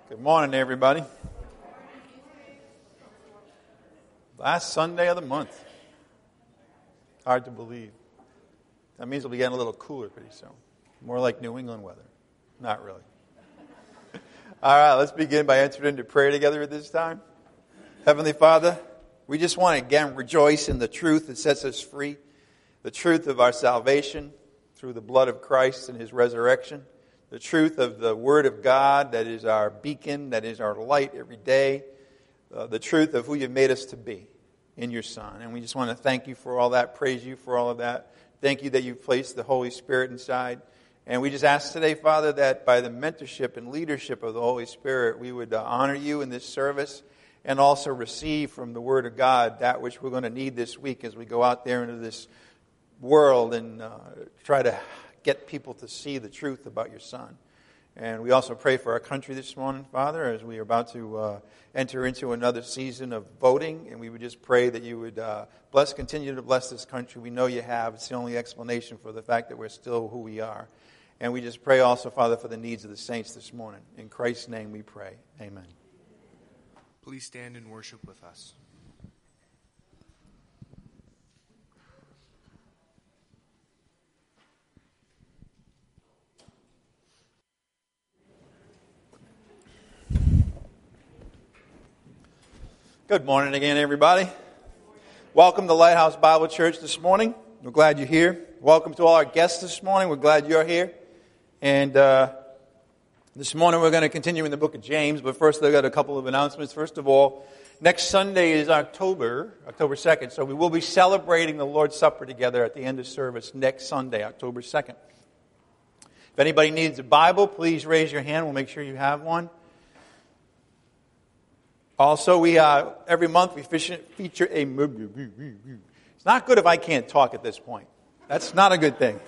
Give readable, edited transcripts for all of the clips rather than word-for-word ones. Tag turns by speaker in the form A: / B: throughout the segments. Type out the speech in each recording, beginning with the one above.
A: Good morning, everybody. Last Sunday of the month. Hard to believe. That means it'll be getting a little cooler pretty soon. More like New England weather. Not really. All right, let's begin by entering into prayer together at this time. Heavenly Father, we just want to again rejoice in the truth that sets us free, the truth of our salvation through the blood of Christ and His resurrection, the truth of the Word of God that is our beacon, that is our light every day, the truth of who You've made us to be in Your Son. And we just want to thank You for all that, praise You for all of that. Thank You that You've placed the Holy Spirit inside. And we just ask today, Father, that by the mentorship and leadership of the Holy Spirit, we would honor You in this service and also receive from the Word of God that which we're going to need this week as we go out there into this world and try to get people to see the truth about Your Son. And we also pray for our country this morning, Father, as we are about to enter into another season of voting. And we would just pray that You would continue to bless this country. We know You have. It's the only explanation for the fact that we're still who we are. And we just pray also, Father, for the needs of the saints this morning. In Christ's name we pray. Amen.
B: Please stand and worship with us.
A: Good morning again, everybody. Welcome to Lighthouse Bible Church this morning. We're glad you're here. Welcome to all our guests this morning. We're glad you're here. And this morning we're going to continue in the book of James, but first I've got a couple of announcements. First of all, next Sunday is October 2nd, so we will be celebrating the Lord's Supper together at the end of service next Sunday, October 2nd. If anybody needs a Bible, please raise your hand. We'll make sure you have one. Also, we every month we feature a... It's not good if I can't talk at this point. That's not a good thing.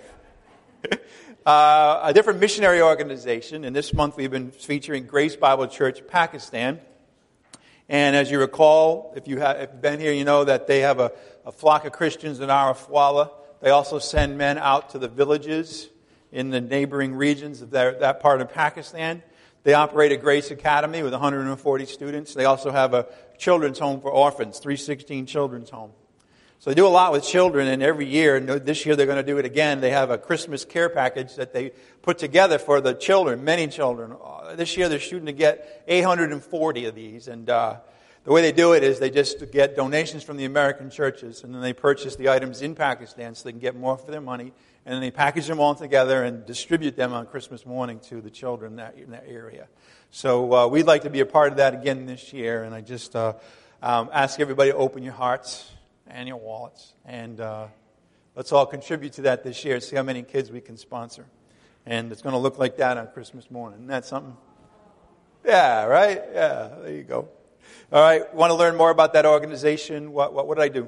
A: A different missionary organization, and this month we've been featuring Grace Bible Church, Pakistan. And as you recall, if you've been here, you know that they have a flock of Christians in Arafwala. They also send men out to the villages in the neighboring regions of that part of Pakistan. They operate a Grace Academy with 140 students. They also have a children's home for orphans, 316 children's home. So they do a lot with children, and every year, and this year they're going to do it again, they have a Christmas care package that they put together for the children, many children. This year they're shooting to get 840 of these, and the way they do it is they just get donations from the American churches, and then they purchase the items in Pakistan so they can get more for their money, and then they package them all together and distribute them on Christmas morning to the children in that area. So we'd like to be a part of that again this year, and I just ask everybody to open your hearts and your wallets, and let's all contribute to that this year and see how many kids we can sponsor. And it's going to look like that on Christmas morning. Isn't that something? Yeah, right? Yeah, there you go. All right, want to learn more about that organization? What did I do?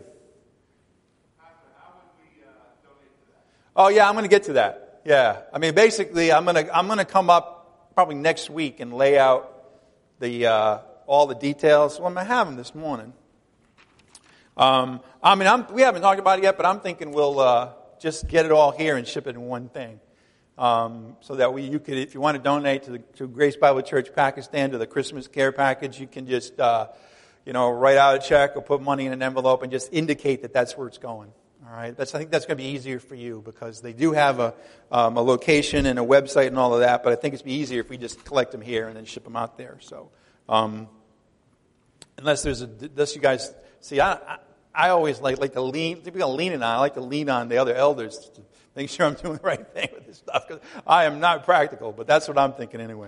A: Oh yeah, I'm going to get to that. Yeah, I mean basically, I'm going to come up probably next week and lay out the all the details. Well, I'm going to have them this morning. We haven't talked about it yet, but I'm thinking we'll just get it all here and ship it in one thing, so that you could, if you want to donate to Grace Bible Church Pakistan to the Christmas care package, you can just write out a check or put money in an envelope and just indicate that that's where it's going. All right, I think that's going to be easier for you because they do have a location and a website and all of that. But I think it's be easier if we just collect them here and then ship them out there. So, unless you guys see, I always like to lean. People leaning on. I like to lean on the other elders to make sure I'm doing the right thing with this stuff because I am not practical. But that's what I'm thinking anyway.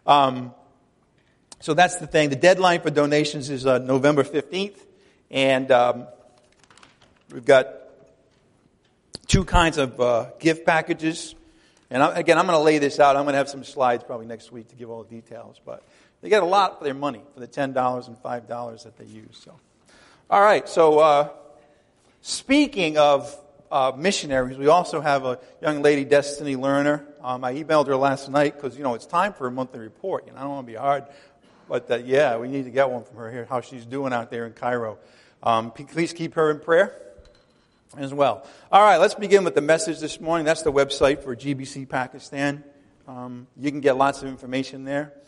A: So that's the thing. The deadline for donations is November 15th, and we've got two kinds of gift packages. And I'm going to lay this out. I'm going to have some slides probably next week to give all the details. But they get a lot for their money, for the $10 and $5 that they use. So, all right. So, speaking of missionaries, we also have a young lady, Destiny Lerner. I emailed her last night because, it's time for a monthly report. I don't want to be hard. But, we need to get one from her here, how she's doing out there in Cairo. Please keep her in prayer as well. All right, let's begin with the message this morning. That's the website for GBC Pakistan. You can get lots of information there.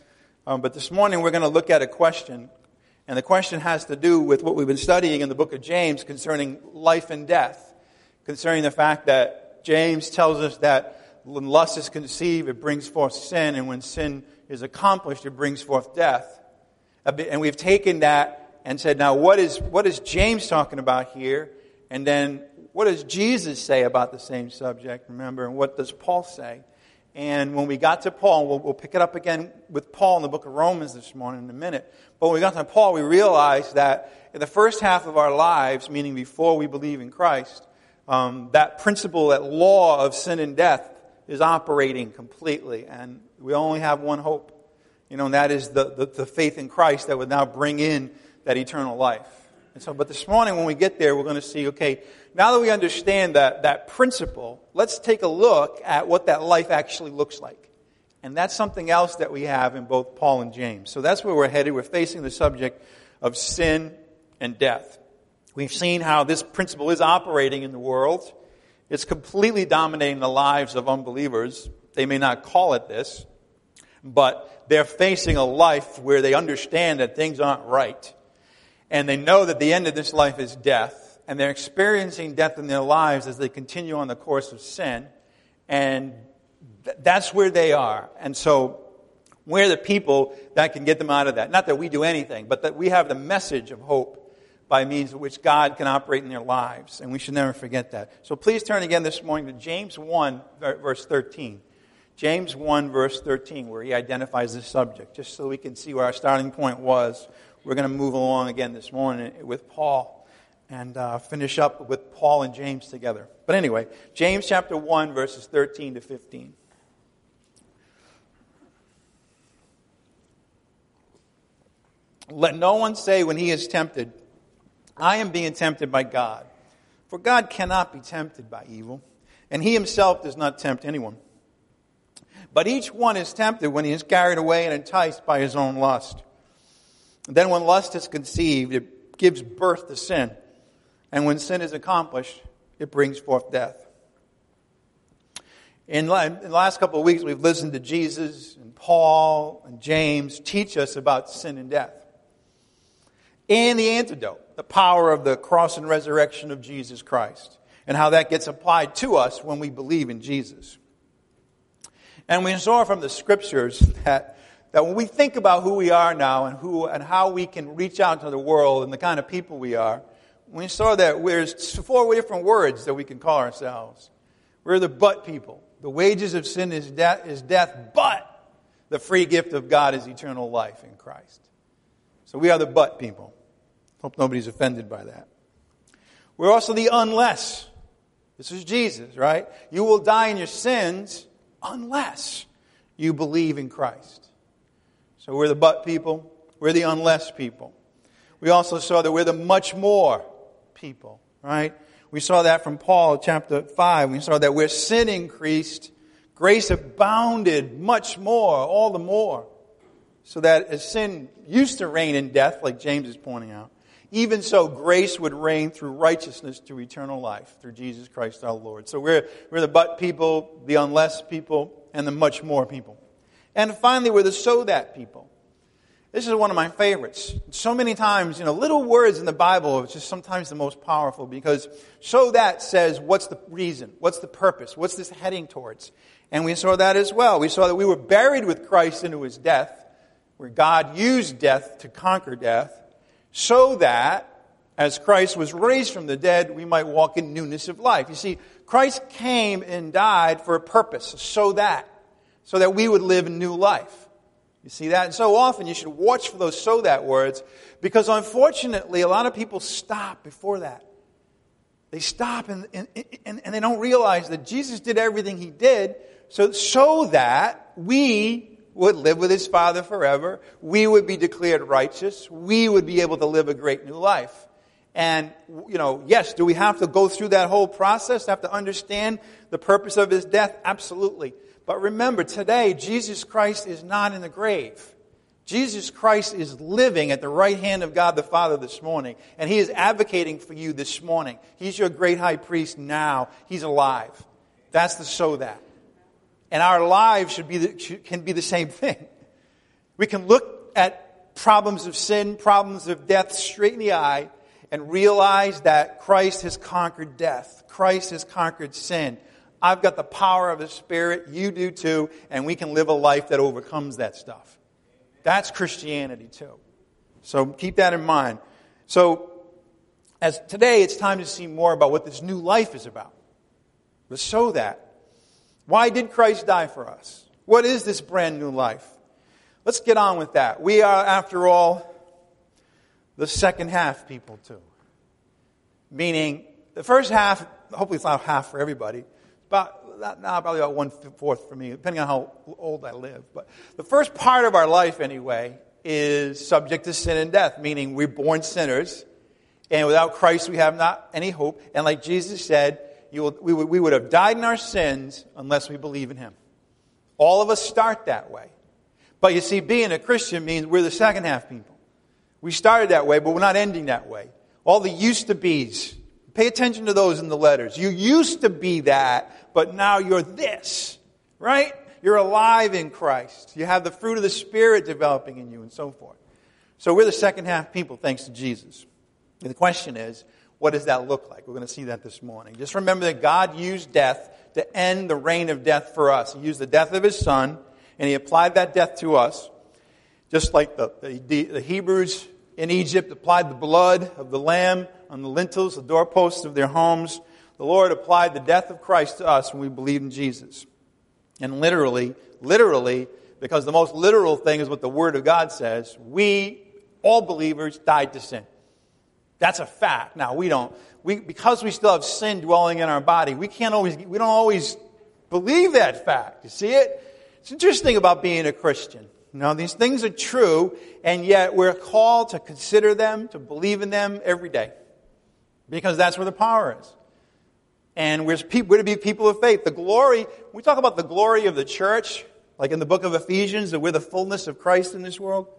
A: But this morning we're going to look at a question. And the question has to do with what we've been studying in the book of James concerning life and death. Concerning the fact that James tells us that when lust is conceived, it brings forth sin. And when sin is accomplished, it brings forth death. And we've taken that and said, now what is James talking about here? And then what does Jesus say about the same subject? Remember, and what does Paul say? And when we got to Paul, we'll pick it up again with Paul in the book of Romans this morning in a minute. But when we got to Paul, we realized that in the first half of our lives, meaning before we believe in Christ, that principle, that law of sin and death is operating completely. And we only have one hope, and that is the faith in Christ that would now bring in that eternal life. And so, but this morning when we get there, we're going to see, okay, now that we understand that principle, let's take a look at what that life actually looks like. And that's something else that we have in both Paul and James. So that's where we're headed. We're facing the subject of sin and death. We've seen how this principle is operating in the world. It's completely dominating the lives of unbelievers. They may not call it this, but they're facing a life where they understand that things aren't right. And they know that the end of this life is death. And they're experiencing death in their lives as they continue on the course of sin. And that's where they are. And so we're the people that can get them out of that. Not that we do anything, but that we have the message of hope by means of which God can operate in their lives. And we should never forget that. So please turn again this morning to James 1, verse 13. James 1, verse 13, where he identifies this subject, just so we can see where our starting point was. We're going to move along again this morning with Paul and finish up with Paul and James together. But anyway, James chapter 1, verses 13 to 15. Let no one say when he is tempted, I am being tempted by God. For God cannot be tempted by evil, and he himself does not tempt anyone. But each one is tempted when he is carried away and enticed by his own lust. And then when lust is conceived, it gives birth to sin. And when sin is accomplished, it brings forth death. In the last couple of weeks, we've listened to Jesus and Paul and James teach us about sin and death. And the antidote, the power of the cross and resurrection of Jesus Christ. And how that gets applied to us when we believe in Jesus. And we saw from the scriptures that when we think about who we are now and how we can reach out to the world and the kind of people we are, we saw that there's 4 different words that we can call ourselves. We're the but people. The wages of sin is death, but the free gift of God is eternal life in Christ. So we are the but people. Hope nobody's offended by that. We're also the unless. This is Jesus, right? You will die in your sins unless you believe in Christ. So we're the but people. We're the unless people. We also saw that we're the much more people, right? We saw that from Paul chapter 5. We saw that where sin increased, grace abounded much more, all the more. So that as sin used to reign in death, like James is pointing out, even so grace would reign through righteousness to eternal life through Jesus Christ our Lord. So we're the but people, the unless people, and the much more people. And finally, we're the so that people. This is one of my favorites. So many times, little words in the Bible are just sometimes the most powerful because so that says what's the reason, what's the purpose, what's this heading towards. And we saw that as well. We saw that we were buried with Christ into his death, where God used death to conquer death, so that as Christ was raised from the dead, we might walk in newness of life. You see, Christ came and died for a purpose, so that we would live a new life. You see that? And so often you should watch for those so that words, because unfortunately a lot of people stop before that. They stop and they don't realize that Jesus did everything he did so that we would live with his Father forever. We would be declared righteous. We would be able to live a great new life. And, yes, do we have to go through that whole process? Have to understand the purpose of his death? Absolutely. But remember, today, Jesus Christ is not in the grave. Jesus Christ is living at the right hand of God the Father this morning. And he is advocating for you this morning. He's your great high priest now. He's alive. That's the so that. And our lives can be the same thing. We can look at problems of sin, problems of death straight in the eye and realize that Christ has conquered death. Christ has conquered sin. I've got the power of the Spirit. You do too. And we can live a life that overcomes that stuff. That's Christianity too. So keep that in mind. So as today, it's time to see more about what this new life is about. Let's show that. Why did Christ die for us? What is this brand new life? Let's get on with that. We are, after all, the second half people too. Meaning, the first half, hopefully it's not half for everybody, probably about 1/4 for me, depending on how old I live. But the first part of our life, anyway, is subject to sin and death, meaning we're born sinners, and without Christ we have not any hope. And like Jesus said, we would have died in our sins unless we believe in Him. All of us start that way. But you see, being a Christian means we're the second half people. We started that way, but we're not ending that way. All the used to be's, pay attention to those in the letters. You used to be that, but now you're this, right? You're alive in Christ. You have the fruit of the Spirit developing in you and so forth. So we're the second half people thanks to Jesus. And the question is, what does that look like? We're going to see that this morning. Just remember that God used death to end the reign of death for us. He used the death of His Son, and He applied that death to us. Just like the Hebrews in Egypt applied the blood of the lamb on the lintels, the doorposts of their homes, the Lord applied the death of Christ to us when we believed in Jesus. And literally, because the most literal thing is what the Word of God says, we, all believers, died to sin. That's a fact. Now, because we still have sin dwelling in our body, we don't always believe that fact. You see it? It's interesting about being a Christian. Now, these things are true, and yet we're called to consider them, to believe in them every day. Because that's where the power is. And we're to be people of faith. We talk about the glory of the church, like in the book of Ephesians, that we're the fullness of Christ in this world.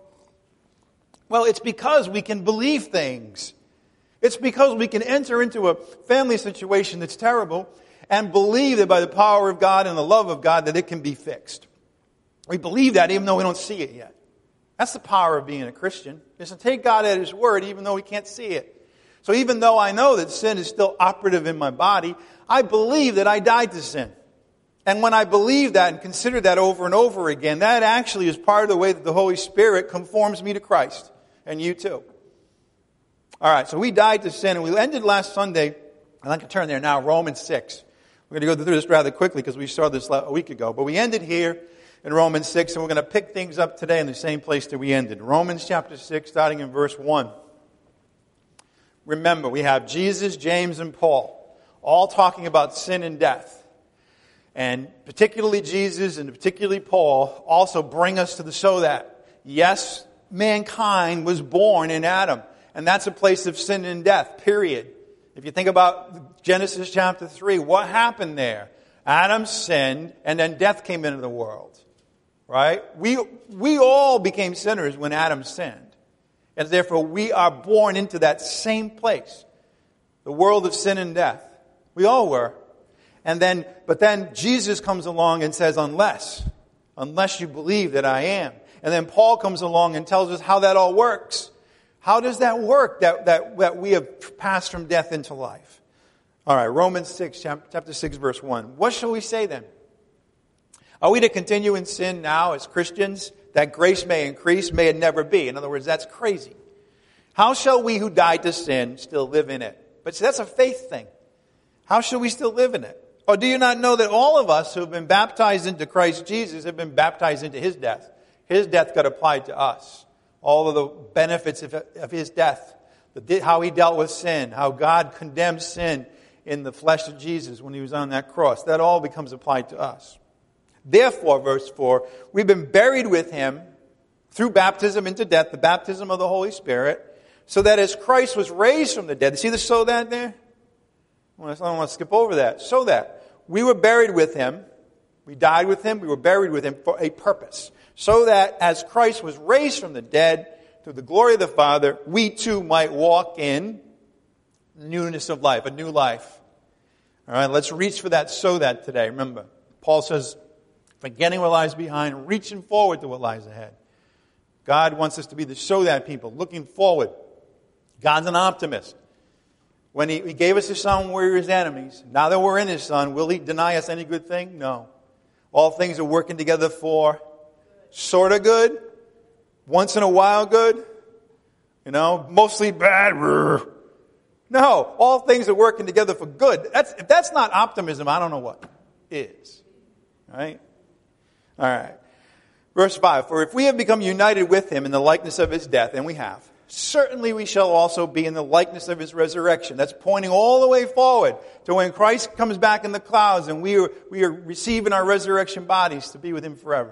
A: Well, it's because we can believe things. It's because we can enter into a family situation that's terrible and believe that by the power of God and the love of God that it can be fixed. We believe that even though we don't see it yet. That's the power of being a Christian, is to take God at His word even though we can't see it. So even though I know that sin is still operative in my body, I believe that I died to sin. And when I believe that and consider that over and over again, that actually is part of the way that the Holy Spirit conforms me to Christ. And you too. All right, so we died to sin, and we ended last Sunday. I'd like to turn there now, Romans 6. We're going to go through this rather quickly because we started this a week ago. But we ended here in Romans 6, and we're going to pick things up today in the same place that we ended. Romans chapter 6, starting in verse 1. Remember, we have Jesus, James, and Paul, all talking about sin and death. And particularly Jesus and particularly Paul also bring us to the so that, yes, mankind was born in Adam. And that's a place of sin and death, period. If you think about Genesis chapter 3, what happened there? Adam sinned, and then death came into the world. Right? We all became sinners when Adam sinned. And therefore, we are born into that same place. The world of sin and death. We all were. But then Jesus comes along and says, unless you believe that I am. And then Paul comes along and tells us how that all works. How does that work, that we have passed from death into life? All right, Romans 6, chapter 6, verse 1. What shall we say then? Are we to continue in sin now as Christians, that grace may increase? May it never be. In other words, that's crazy. How shall we who died to sin still live in it? But see, that's a faith thing. How shall we still live in it? Or do you not know that all of us who have been baptized into Christ Jesus have been baptized into His death? His death got applied to us. All of the benefits of His death, how He dealt with sin, how God condemned sin in the flesh of Jesus when He was on that cross. That all becomes applied to us. Therefore, verse 4, we've been buried with Him through baptism into death, the baptism of the Holy Spirit, so that as Christ was raised from the dead, see the so that there? I don't want to skip over that. So that we were buried with Him, we died with Him, we were buried with Him for a purpose. So that as Christ was raised from the dead through the glory of the Father, we too might walk in newness of life, a new life. All right, let's reach for that so that today. Remember, Paul says, forgetting what lies behind, reaching forward to what lies ahead. God wants us to be show that people, looking forward. God's an optimist. When He gave us His Son, we were His enemies. Now that we're in His Son, will He deny us any good thing? No. All things are working together for sort of good, once in a while good, mostly bad. No, all things are working together for good. If that's not optimism, I don't know what is. All right. Verse 5, for if we have become united with Him in the likeness of His death, and we have, certainly we shall also be in the likeness of His resurrection. That's pointing all the way forward to when Christ comes back in the clouds and we are receiving our resurrection bodies to be with Him forever.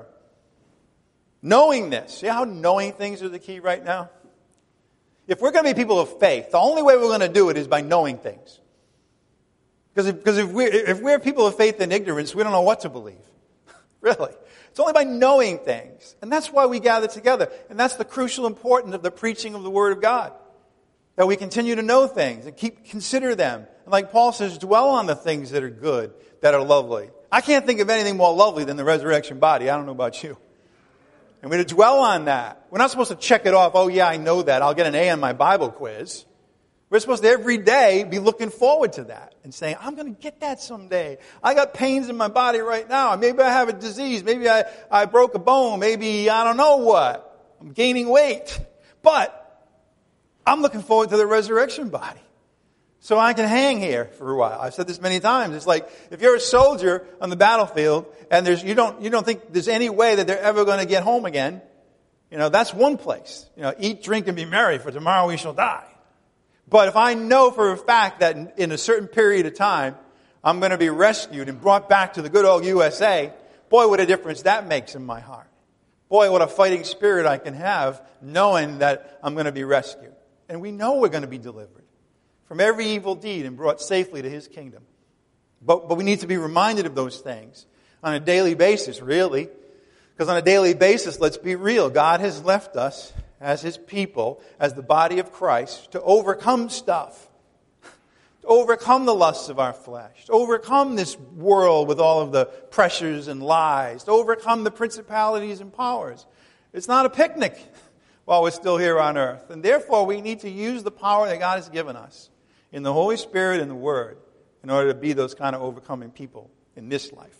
A: Knowing this. See how knowing things are the key right now? If we're going to be people of faith, the only way we're going to do it is by knowing things. Because if we're people of faith in ignorance, we don't know what to believe. Really. It's only by knowing things. And that's why we gather together. And that's the crucial importance of the preaching of the Word of God. That we continue to know things and consider them. And like Paul says, dwell on the things that are good, that are lovely. I can't think of anything more lovely than the resurrection body. I don't know about you. And we're to dwell on that. We're not supposed to check it off. Oh yeah, I know that. I'll get an A on my Bible quiz. We're supposed to every day be looking forward to that and saying, I'm going to get that someday. I got pains in my body right now. Maybe I have a disease. Maybe I broke a bone. Maybe I don't know what. I'm gaining weight. But I'm looking forward to the resurrection body. So I can hang here for a while. I've said this many times. It's like if you're a soldier on the battlefield and you don't think there's any way that they're ever going to get home again, that's one place. Eat, drink, and be merry, for tomorrow we shall die. But if I know for a fact that in a certain period of time, I'm going to be rescued and brought back to the good old USA, boy, what a difference that makes in my heart. Boy, what a fighting spirit I can have knowing that I'm going to be rescued. And we know we're going to be delivered from every evil deed and brought safely to His kingdom. But we need to be reminded of those things on a daily basis, really. Because on a daily basis, let's be real, God has left us as His people, as the body of Christ, to overcome stuff. To overcome the lusts of our flesh. To overcome this world with all of the pressures and lies. To overcome the principalities and powers. It's not a picnic while we're still here on earth. And therefore, we need to use the power that God has given us in the Holy Spirit and the Word in order to be those kind of overcoming people in this life.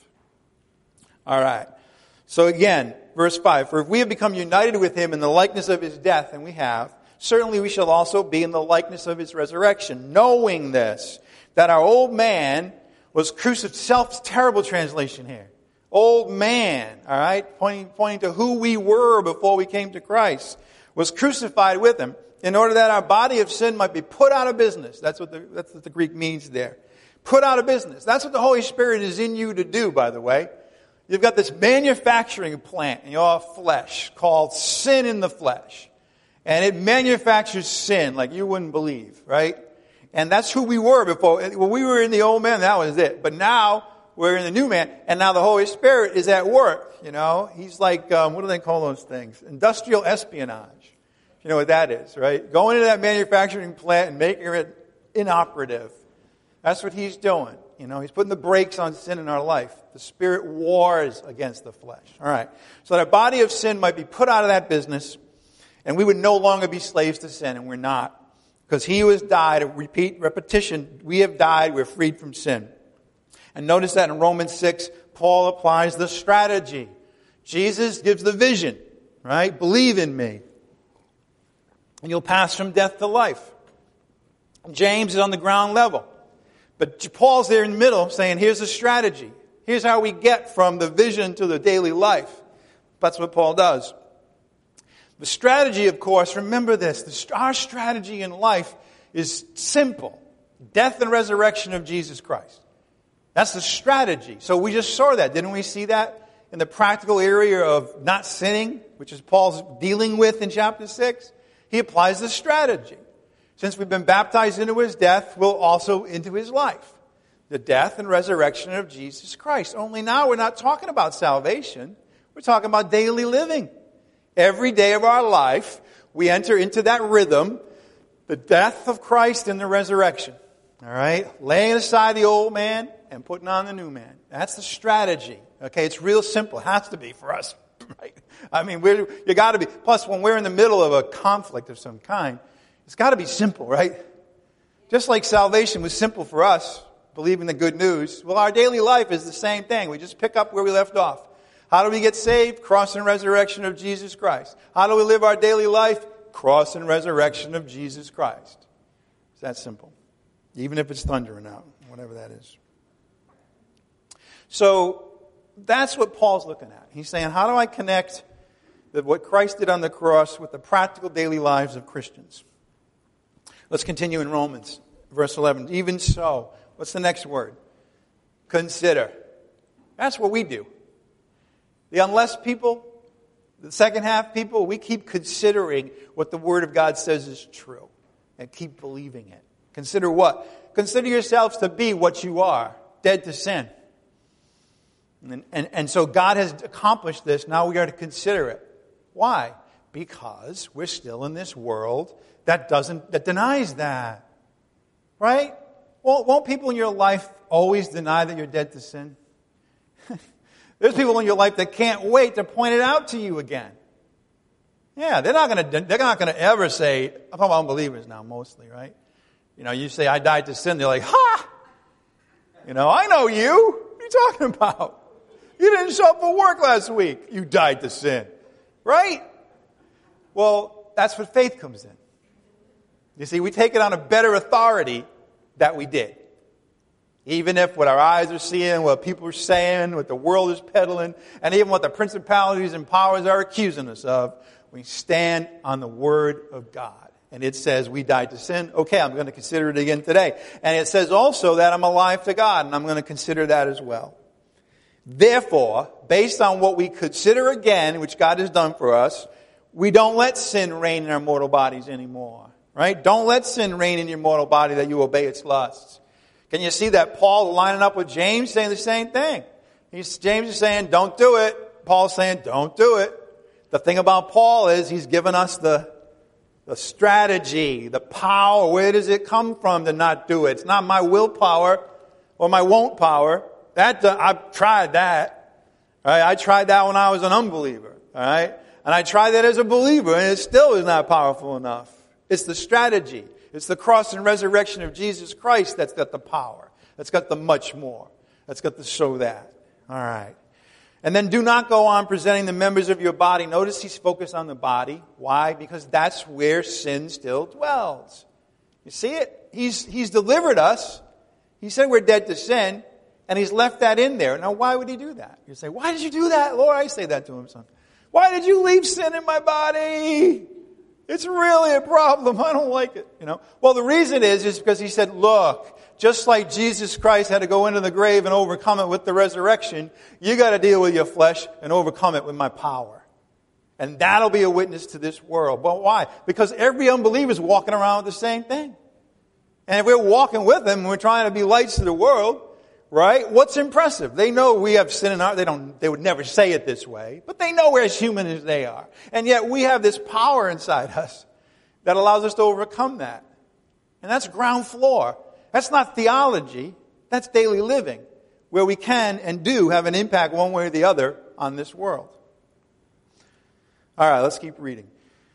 A: All right. So again, verse 5, for if we have become united with Him in the likeness of His death, and we have, certainly we shall also be in the likeness of His resurrection, knowing this, that our old man was crucified. Terrible translation here. Old man, all right, pointing to who we were before we came to Christ, was crucified with Him in order that our body of sin might be put out of business. That's what the Greek means there. Put out of business. That's what the Holy Spirit is in you to do, by the way. You've got this manufacturing plant in your flesh called sin in the flesh. And it manufactures sin like you wouldn't believe, right? And that's who we were before. When we were in the old man, that was it. But now we're in the new man. And now the Holy Spirit is at work, He's like, what do they call those things? Industrial espionage. You know what that is, right? Going into that manufacturing plant and making it inoperative. That's what He's doing. He's putting the brakes on sin in our life. The Spirit wars against the flesh. All right. So that our body of sin might be put out of that business, and we would no longer be slaves to sin, and we're not. Because He who has died, repetition, we have died, we're freed from sin. And notice that in Romans 6, Paul applies the strategy. Jesus gives the vision, right? Believe in me, and you'll pass from death to life. James is on the ground level. But Paul's there in the middle saying, here's the strategy. Here's how we get from the vision to the daily life. That's what Paul does. The strategy, of course, remember this. Our strategy in life is simple. Death and resurrection of Jesus Christ. That's the strategy. So we just saw that. Didn't we see that in the practical area of not sinning, which is Paul's dealing with in chapter 6? He applies the strategy. Since we've been baptized into His death, we'll also into His life. The death and resurrection of Jesus Christ. Only now we're not talking about salvation. We're talking about daily living. Every day of our life, we enter into that rhythm, the death of Christ and the resurrection. All right? Laying aside the old man and putting on the new man. That's the strategy. Okay? It's real simple. It has to be for us. right? I mean, you got to be. Plus, when we're in the middle of a conflict of some kind, it's got to be simple, right? Just like salvation was simple for us, believing the good news. Well, our daily life is the same thing. We just pick up where we left off. How do we get saved? Cross and resurrection of Jesus Christ. How do we live our daily life? Cross and resurrection of Jesus Christ. It's that simple. Even if it's thundering out, whatever that is. So that's what Paul's looking at. He's saying, how do I connect what Christ did on the cross with the practical daily lives of Christians? Let's continue in Romans, verse 11. Even so, what's the next word? Consider. That's what we do. The unless people, the second half people, we keep considering what the Word of God says is true and keep believing it. Consider what? Consider yourselves to be what you are, dead to sin. And so God has accomplished this. Now we are to consider it. Why? Because we're still in this world that denies that. Right? Won't people in your life always deny that you're dead to sin? There's people in your life that can't wait to point it out to you again. Yeah, they're not going to ever say, I'm talking about unbelievers now mostly, right? You know, you say, I died to sin. They're like, ha! You know, I know you. What are you talking about? You didn't show up for work last week. You died to sin. Right? Well, that's what faith comes in. You see, we take it on a better authority that we did. Even if what our eyes are seeing, what people are saying, what the world is peddling, and even what the principalities and powers are accusing us of, we stand on the Word of God. And it says we died to sin. Okay, I'm going to consider it again today. And it says also that I'm alive to God, and I'm going to consider that as well. Therefore, based on what we consider again, which God has done for us, we don't let sin reign in our mortal bodies anymore. Right? Don't let sin reign in your mortal body that you obey its lusts. Can you see that Paul lining up with James saying the same thing? James is saying, don't do it. Paul's saying, don't do it. The thing about Paul is he's given us the strategy, the power. Where does it come from to not do it? It's not my willpower or my won't power. I've tried that. Right? I tried that when I was an unbeliever. All right? And I tried that as a believer, and it still is not powerful enough. It's the strategy. It's the cross and resurrection of Jesus Christ that's got the power. That's got the much more. That's got to show that. All right. And then do not go on presenting the members of your body. Notice he's focused on the body. Why? Because that's where sin still dwells. You see it? He's delivered us. He said we're dead to sin, and he's left that in there. Now, why would he do that? You say, why did you do that, Lord? I say that to him, son. Why did you leave sin in my body? It's really a problem. I don't like it, you know. Well, the reason is because he said, look, just like Jesus Christ had to go into the grave and overcome it with the resurrection, you got to deal with your flesh and overcome it with my power. And that'll be a witness to this world. But why? Because every unbeliever is walking around with the same thing. And if we're walking with them and we're trying to be lights to the world, right? What's impressive? They know we have sin in our, they would never say it this way, but they know we're as human as they are. And yet we have this power inside us that allows us to overcome that. And that's ground floor. That's not theology. That's daily living, where we can and do have an impact one way or the other on this world. All right, let's keep reading.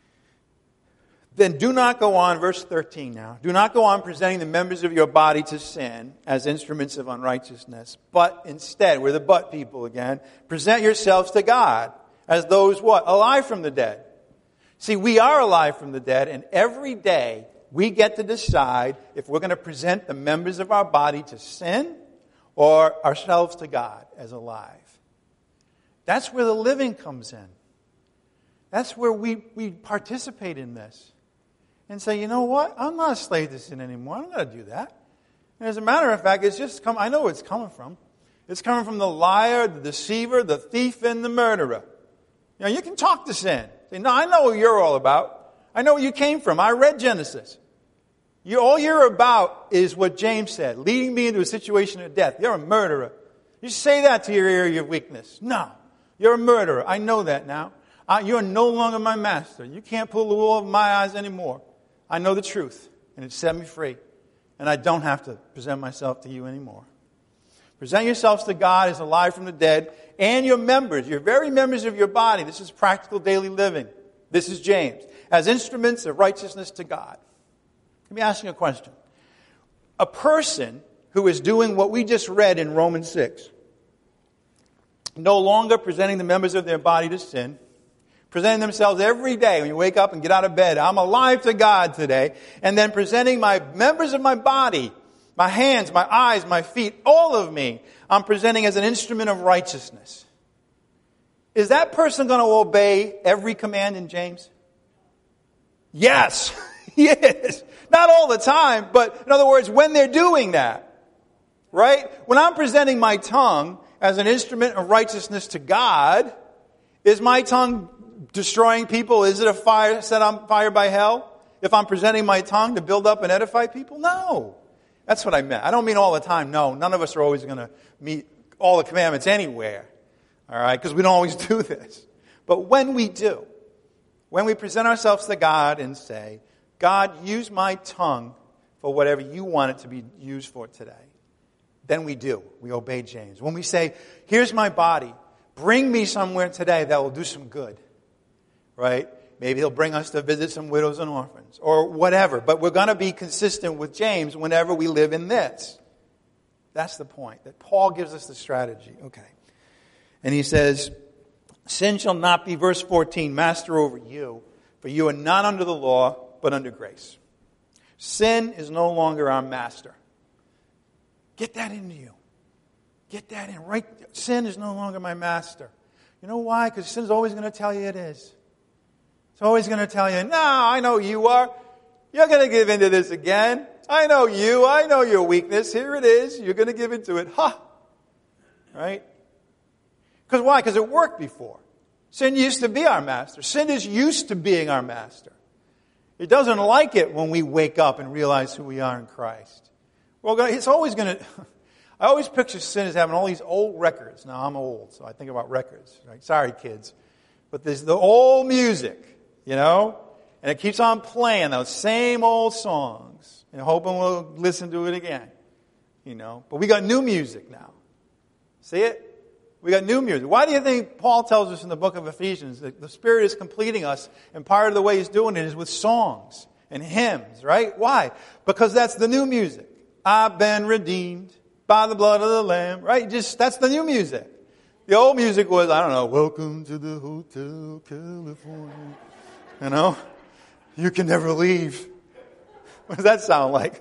A: Then do not go on, verse 13 now, do not go on presenting the members of your body to sin as instruments of unrighteousness, but instead, we're the but people again, present yourselves to God as those what? Alive from the dead. See, we are alive from the dead, and every day we get to decide if we're going to present the members of our body to sin or ourselves to God as alive. That's where the living comes in. That's where we participate in this. And say, you know what? I'm not a slave to sin anymore. I'm not going to do that. And as a matter of fact, it's just I know where it's coming from. It's coming from the liar, the deceiver, the thief, and the murderer. You know, you can talk to sin. Say, no, I know what you're all about. I know where you came from. I read Genesis. All you're about is what James said, leading me into a situation of death. You're a murderer. You say that to your area of weakness. No, you're a murderer. I know that now. You're no longer my master. You can't pull the wool over my eyes anymore. I know the truth, and it set me free. And I don't have to present myself to you anymore. Present yourselves to God as alive from the dead, and your members, your very members of your body. This is practical daily living. This is James. As instruments of righteousness to God. Let me ask you a question. A person who is doing what we just read in Romans 6, no longer presenting the members of their body to sin, presenting themselves every day when you wake up and get out of bed, I'm alive to God today, and then presenting my members of my body, my hands, my eyes, my feet, all of me, I'm presenting as an instrument of righteousness. Is that person going to obey every command in James? Yes, he is. Not all the time, but in other words, when they're doing that, right? When I'm presenting my tongue as an instrument of righteousness to God, is my tongue destroying people? Is it a fire set on fire by hell? If I'm presenting my tongue to build up and edify people? No. That's what I meant. I don't mean all the time. No, none of us are always going to meet all the commandments anywhere. All right? Because we don't always do this. But when we do, when we present ourselves to God and say, God, use my tongue for whatever you want it to be used for today, then we do. We obey James. When we say, here's my body, bring me somewhere today that will do some good, right? Maybe he'll bring us to visit some widows and orphans or whatever. But we're going to be consistent with James whenever we live in this. That's the point, that Paul gives us the strategy. Okay. And he says, sin shall not be, verse 14, master over you, for you are not under the law, but under grace. Sin is no longer our master. Get that into you. Get that in. Right? Sin is no longer my master. You know why? Because sin is always going to tell you it is. It's always going to tell you, no, I know you are. You're going to give into this again. I know you. I know your weakness. Here it is. You're going to give into it. Ha! Right? Because why? Because it worked before. Sin used to be our master. Sin is used to being our master. It doesn't like it when we wake up and realize who we are in Christ. Well, it's always going to... I always picture sin as having all these old records. Now, I'm old, so I think about records. Right? Sorry, kids. But there's the old music. You know? And it keeps on playing those same old songs. And hoping we'll listen to it again. You know? But we got new music now. See it? We got new music. Why do you think Paul tells us in the book of Ephesians that the Spirit is completing us, and part of the way He's doing it is with songs and hymns, right? Why? Because that's the new music. I've been redeemed by the blood of the Lamb, right? That's the new music. The old music was, I don't know, welcome to the Hotel California. You know? You can never leave. What does that sound like?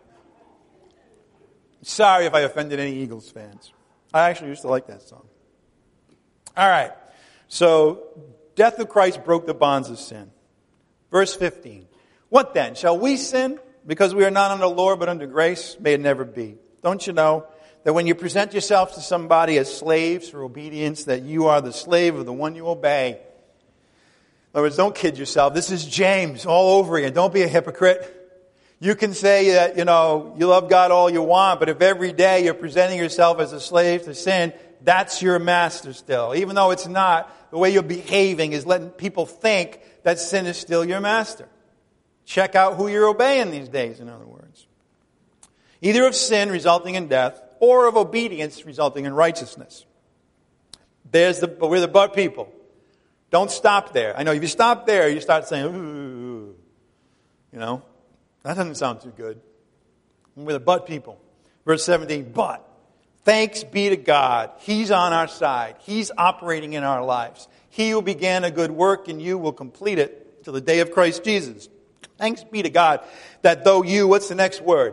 A: Sorry if I offended any Eagles fans. I actually used to like that song. All right. So, death of Christ broke the bonds of sin. Verse 15. What then? Shall we sin because we are not under law but under grace? May it never be. Don't you know that when you present yourself to somebody as slaves for obedience, that you are the slave of the one you obey? In other words, don't kid yourself. This is James all over again. Don't be a hypocrite. You can say that, you love God all you want, but if every day you're presenting yourself as a slave to sin, that's your master still. Even though it's not, the way you're behaving is letting people think that sin is still your master. Check out who you're obeying these days, in other words. Either of sin resulting in death, or of obedience resulting in righteousness. But we're the but people. Don't stop there. I know if you stop there, you start saying, ooh, that doesn't sound too good. We're the but people. Verse 17, but thanks be to God. He's on our side. He's operating in our lives. He who began a good work in you will complete it till the day of Christ Jesus. Thanks be to God that though you, what's the next word?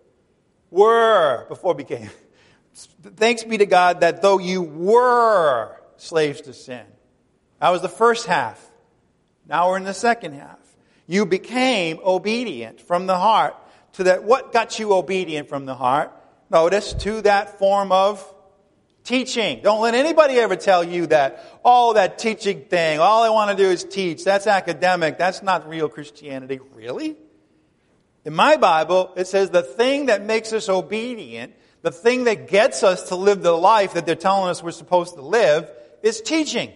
A: Were, before became. Thanks be to God that though you were slaves to sin. That was the first half. Now we're in the second half. You became obedient from the heart to that. What got you obedient from the heart? Notice, to that form of teaching. Don't let anybody ever tell you that, that teaching thing, all I want to do is teach. That's academic. That's not real Christianity. Really? In my Bible, it says the thing that makes us obedient, the thing that gets us to live the life that they're telling us we're supposed to live, is teaching.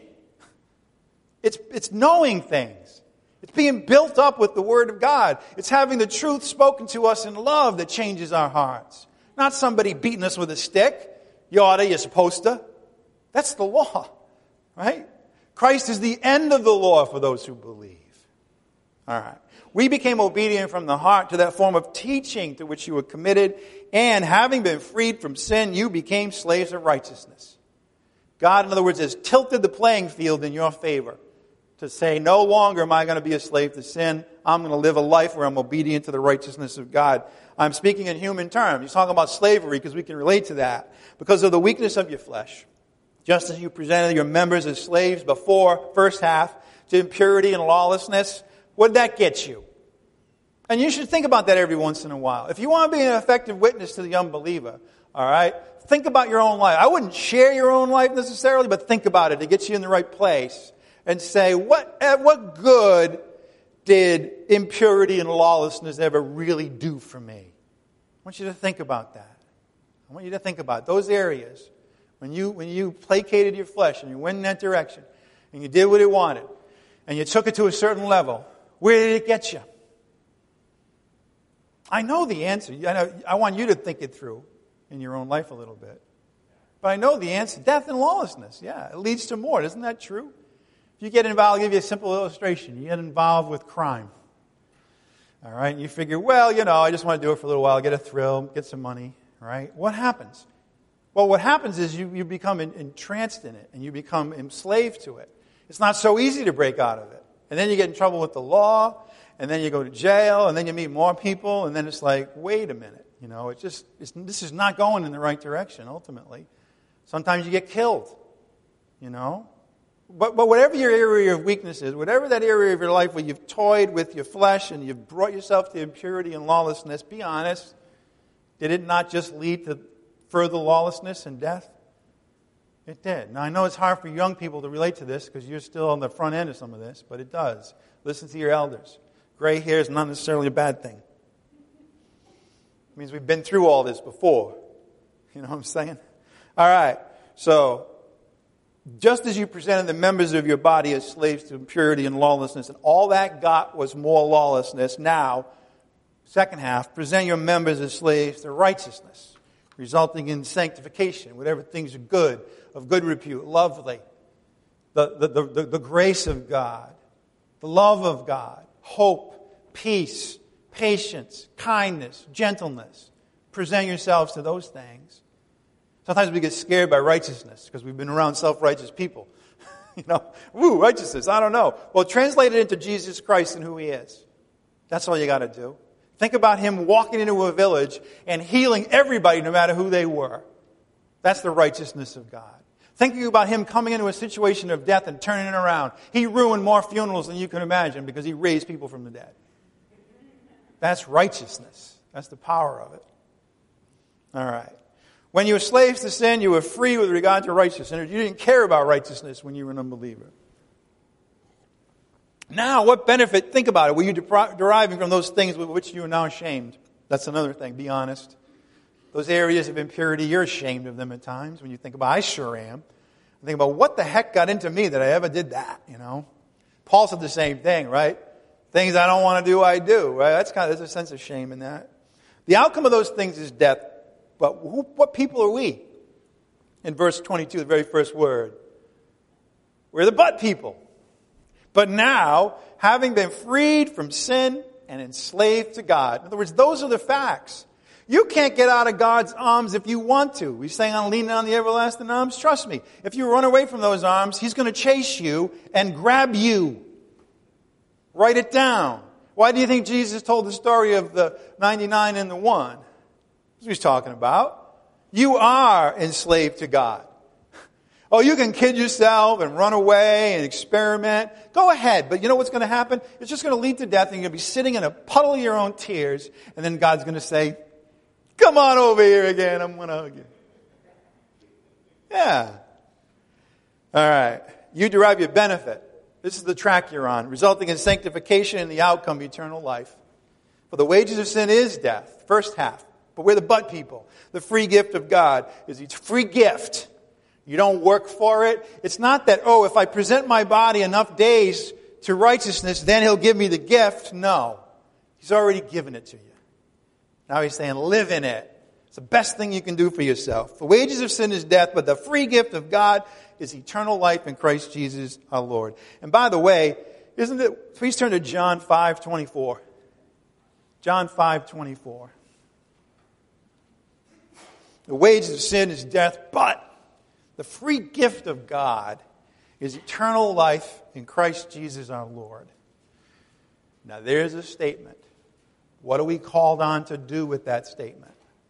A: It's knowing things. It's being built up with the Word of God. It's having the truth spoken to us in love that changes our hearts. Not somebody beating us with a stick. You ought to, you're supposed to. That's the law, right? Christ is the end of the law for those who believe. All right. We became obedient from the heart to that form of teaching to which you were committed, and having been freed from sin, you became slaves of righteousness. God, in other words, has tilted the playing field in your favor to say, no longer am I going to be a slave to sin. I'm going to live a life where I'm obedient to the righteousness of God. I'm speaking in human terms. He's talking about slavery because we can relate to that. Because of the weakness of your flesh. Just as you presented your members as slaves before, first half, to impurity and lawlessness, what did that get you? And you should think about that every once in a while. If you want to be an effective witness to the unbeliever, all right, think about your own life. I wouldn't share your own life necessarily, but think about it to get you in the right place. And say, what good did impurity and lawlessness ever really do for me? I want you to think about that. I want you to think about those areas. When you placated your flesh and you went in that direction and you did what it wanted and you took it to a certain level, where did it get you? I know the answer. I want you to think it through in your own life a little bit. But I know the answer. Death and lawlessness. Yeah, it leads to more. Isn't that true? If you get involved, I'll give you a simple illustration. You get involved with crime. All right? And you figure, well, I just want to do it for a little while, get a thrill, get some money. All right? What happens? Well, what happens is you become entranced in it and you become enslaved to it. It's not so easy to break out of it. And then you get in trouble with the law, and then you go to jail, and then you meet more people, and then it's like, wait a minute. This is not going in the right direction, ultimately. Sometimes you get killed, But whatever your area of weakness is, whatever that area of your life where you've toyed with your flesh and you've brought yourself to impurity and lawlessness, be honest. Did it not just lead to further lawlessness and death? It did. Now, I know it's hard for young people to relate to this because you're still on the front end of some of this, but it does. Listen to your elders. Gray hair is not necessarily a bad thing. It means we've been through all this before. You know what I'm saying? All right. So, just as you presented the members of your body as slaves to impurity and lawlessness, and all that got was more lawlessness, now, second half, present your members as slaves to righteousness, resulting in sanctification, whatever things are good, of good repute, lovely, the grace of God, the love of God, hope, peace, patience, kindness, gentleness. Present yourselves to those things. Sometimes we get scared by righteousness because we've been around self-righteous people. Woo, righteousness, I don't know. Well, translate it into Jesus Christ and who He is. That's all you got to do. Think about Him walking into a village and healing everybody no matter who they were. That's the righteousness of God. Thinking about Him coming into a situation of death and turning it around. He ruined more funerals than you can imagine because He raised people from the dead. That's righteousness. That's the power of it. All right. When you were slaves to sin, you were free with regard to righteousness. You didn't care about righteousness when you were an unbeliever. Now, what benefit, think about it, were you deriving from those things with which you are now ashamed? That's another thing, be honest. Those areas of impurity, you're ashamed of them at times when you think about, I sure am. I think about, what the heck got into me that I ever did that, Paul said the same thing, right? Things I don't want to do, I do, right? There's a sense of shame in that. The outcome of those things is death. But what people are we? In verse 22, the very first word. We're the but people. But now, having been freed from sin and enslaved to God. In other words, those are the facts. You can't get out of God's arms if you want to. We sang on leaning on the everlasting arms. Trust me, if you run away from those arms, He's going to chase you and grab you. Write it down. Why do you think Jesus told the story of the 99 and the 1? That's what He's talking about. You are enslaved to God. Oh, you can kid yourself and run away and experiment. Go ahead. But you know what's going to happen? It's just going to lead to death, and you're going to be sitting in a puddle of your own tears, and then God's going to say, come on over here again. I'm going to hug you. Yeah. All right. You derive your benefit. This is the track you're on, resulting in sanctification and the outcome, eternal life. For the wages of sin is death, first half. But we're the but people. The free gift of God is a free gift. You don't work for it. It's not that, if I present my body enough days to righteousness, then He'll give me the gift. No. He's already given it to you. Now He's saying, live in it. It's the best thing you can do for yourself. The wages of sin is death, but the free gift of God is eternal life in Christ Jesus our Lord. And by the way, isn't it, please turn to John 5:24. John 5:24. The wages of sin is death, but the free gift of God is eternal life in Christ Jesus our Lord. Now there's a statement. What are we called on to do with that statement?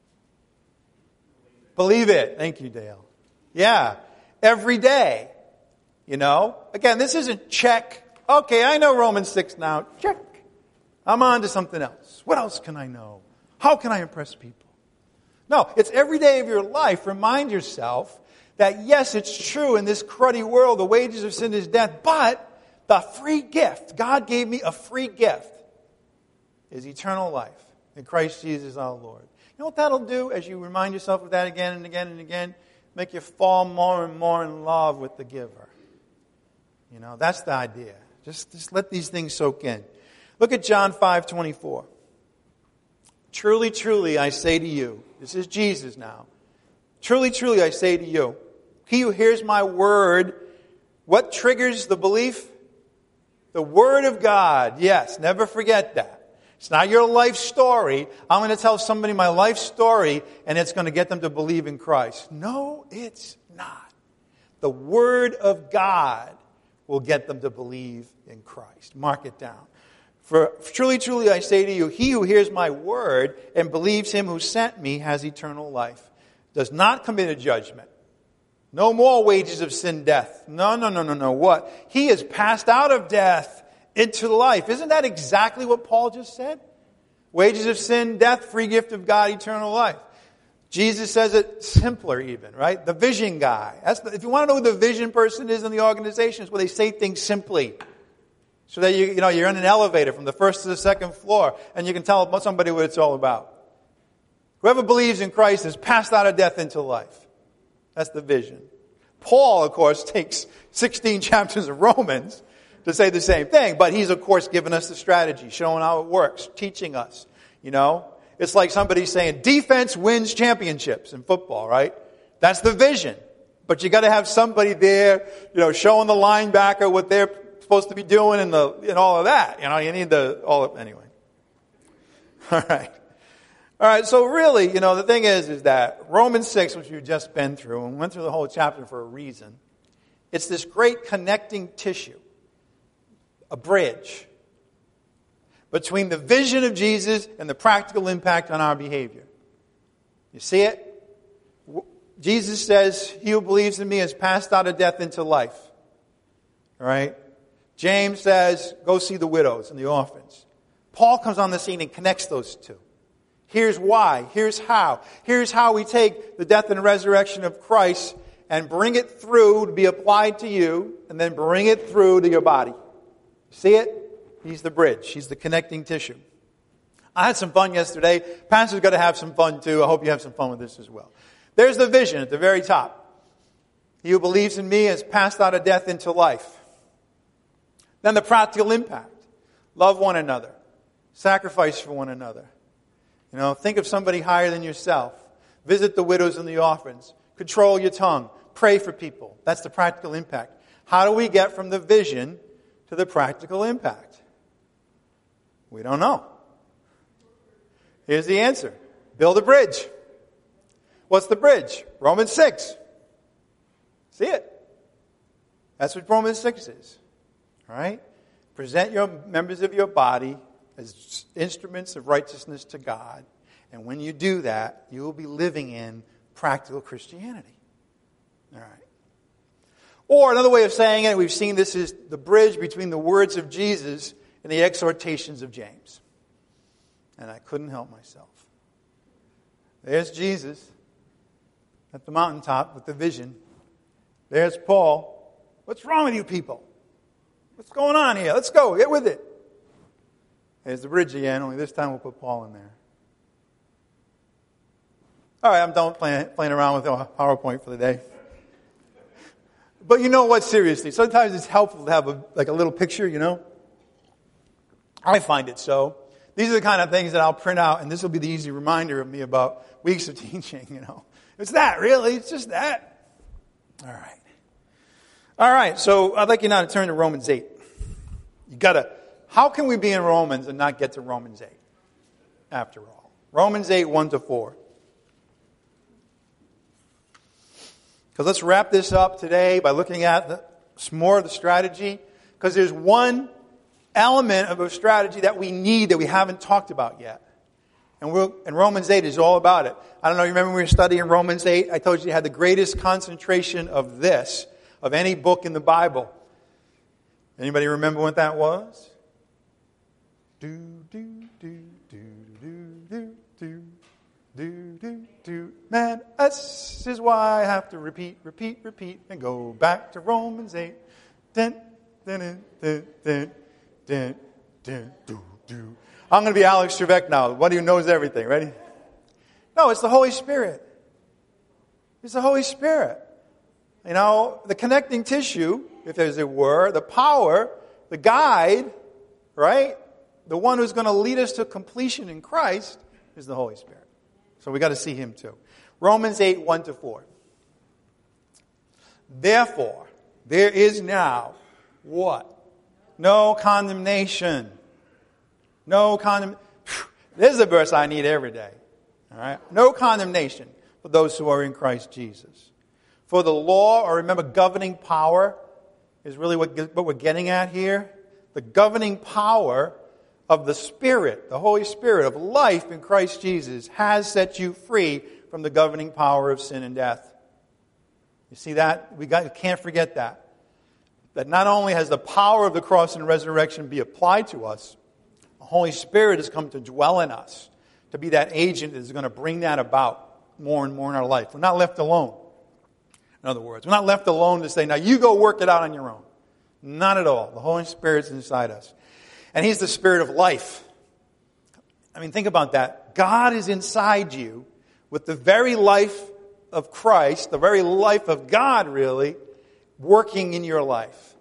A: Believe it. Thank you, Dale. Yeah. Every day. You know? Again, this isn't check. Okay, I know Romans 6 now. Check. I'm on to something else. What else can I know? How can I impress people? No, it's every day of your life. Remind yourself that yes, it's true in this cruddy world, the wages of sin is death, but the free gift, God gave me a free gift, is eternal life in Christ Jesus our Lord. You know what that'll do as you remind yourself of that again and again and again? Make you fall more and more in love with the giver. You know, that's the idea. Just let these things soak in. Look at John 5:24. Truly, truly, I say to you, this is Jesus now. Truly, truly, I say to you, he who hears my word, what triggers the belief? The word of God. Yes, never forget that. It's not your life story. I'm going to tell somebody my life story and it's going to get them to believe in Christ. No, it's not. The word of God will get them to believe in Christ. Mark it down. For truly, truly, I say to you, he who hears my word and believes him who sent me has eternal life. Does not commit a judgment. No more wages of sin, death. No. What? He is passed out of death into life. Isn't that exactly what Paul just said? Wages of sin, death, free gift of God, eternal life. Jesus says it simpler even, right? The vision guy. If you want to know who the vision person is in the organization, it's where they say things simply. So that you're in an elevator from the first to the second floor, and you can tell somebody what it's all about. Whoever believes in Christ is passed out of death into life. That's the vision. Paul, of course, takes 16 chapters of Romans to say the same thing, but he's, of course, given us the strategy, showing how it works, teaching us. You know, it's like somebody saying defense wins championships in football, right? That's the vision. But you got to have somebody there, showing the linebacker what they're supposed to be doing and all of that. You need anyway. All right, so really, the thing is that Romans 6, which we've just been through, and went through the whole chapter for a reason, it's this great connecting tissue, a bridge, between the vision of Jesus and the practical impact on our behavior. You see it? Jesus says, he who believes in me has passed out of death into life. All right? James says, go see the widows and the orphans. Paul comes on the scene and connects those two. Here's why. Here's how. Here's how we take the death and resurrection of Christ and bring it through to be applied to you, and then bring it through to your body. See it? He's the bridge. He's the connecting tissue. I had some fun yesterday. Pastor's got to have some fun too. I hope you have some fun with this as well. There's the vision at the very top. He who believes in me has passed out of death into life. Then the practical impact. Love one another. Sacrifice for one another. Think of somebody higher than yourself. Visit the widows and the orphans. Control your tongue. Pray for people. That's the practical impact. How do we get from the vision to the practical impact? We don't know. Here's the answer. Build a bridge. What's the bridge? Romans 6. See it? That's what Romans 6 is. All right? Present your members of your body as instruments of righteousness to God. And when you do that, you will be living in practical Christianity. All right. Or another way of saying it, we've seen this is the bridge between the words of Jesus and the exhortations of James. And I couldn't help myself. There's Jesus at the mountaintop with the vision. There's Paul. What's wrong with you people? What's going on here? Let's go. Get with it. There's the bridge again, only this time we'll put Paul in there. All right, I'm done playing around with PowerPoint for the day. But you know what, seriously, sometimes it's helpful to have a little picture, I find it so. These are the kind of things that I'll print out, and this will be the easy reminder of me about weeks of teaching, It's that, really. It's just that. All right, so I'd like you now to turn to Romans 8. How can we be in Romans and not get to Romans 8, after all? Romans 8, 1-4. Because let's wrap this up today by looking at more of the strategy. Because there's one element of a strategy that we need that we haven't talked about yet. And Romans 8 is all about it. I don't know, you remember when we were studying Romans 8? I told you had the greatest concentration of this, of any book in the Bible. Anybody remember what that was? Man, this is why I have to repeat, and go back to Romans 8. I'm going to be Alex Trebek now. One who knows everything. Ready? No, it's the Holy Spirit. It's the Holy Spirit. The connecting tissue, if as it were, the power, the guide, right? The one who's going to lead us to completion in Christ is the Holy Spirit. So we got to see him too. Romans 8, 1-4. Therefore, there is now what? No condemnation. No condemnation. This is a verse I need every day. All right? No condemnation for those who are in Christ Jesus. For the law, or remember, governing power is really what we're getting at here. The governing power of the Spirit, the Holy Spirit of life in Christ Jesus, has set you free from the governing power of sin and death. You see that? We can't forget that. That not only has the power of the cross and resurrection be applied to us, the Holy Spirit has come to dwell in us, to be that agent that is going to bring that about more and more in our life. We're not left alone. In other words, we're not left alone to say, now you go work it out on your own. Not at all. The Holy Spirit's inside us. And He's the Spirit of life. I mean, think about that. God is inside you with the very life of Christ, the very life of God, really, working in your life.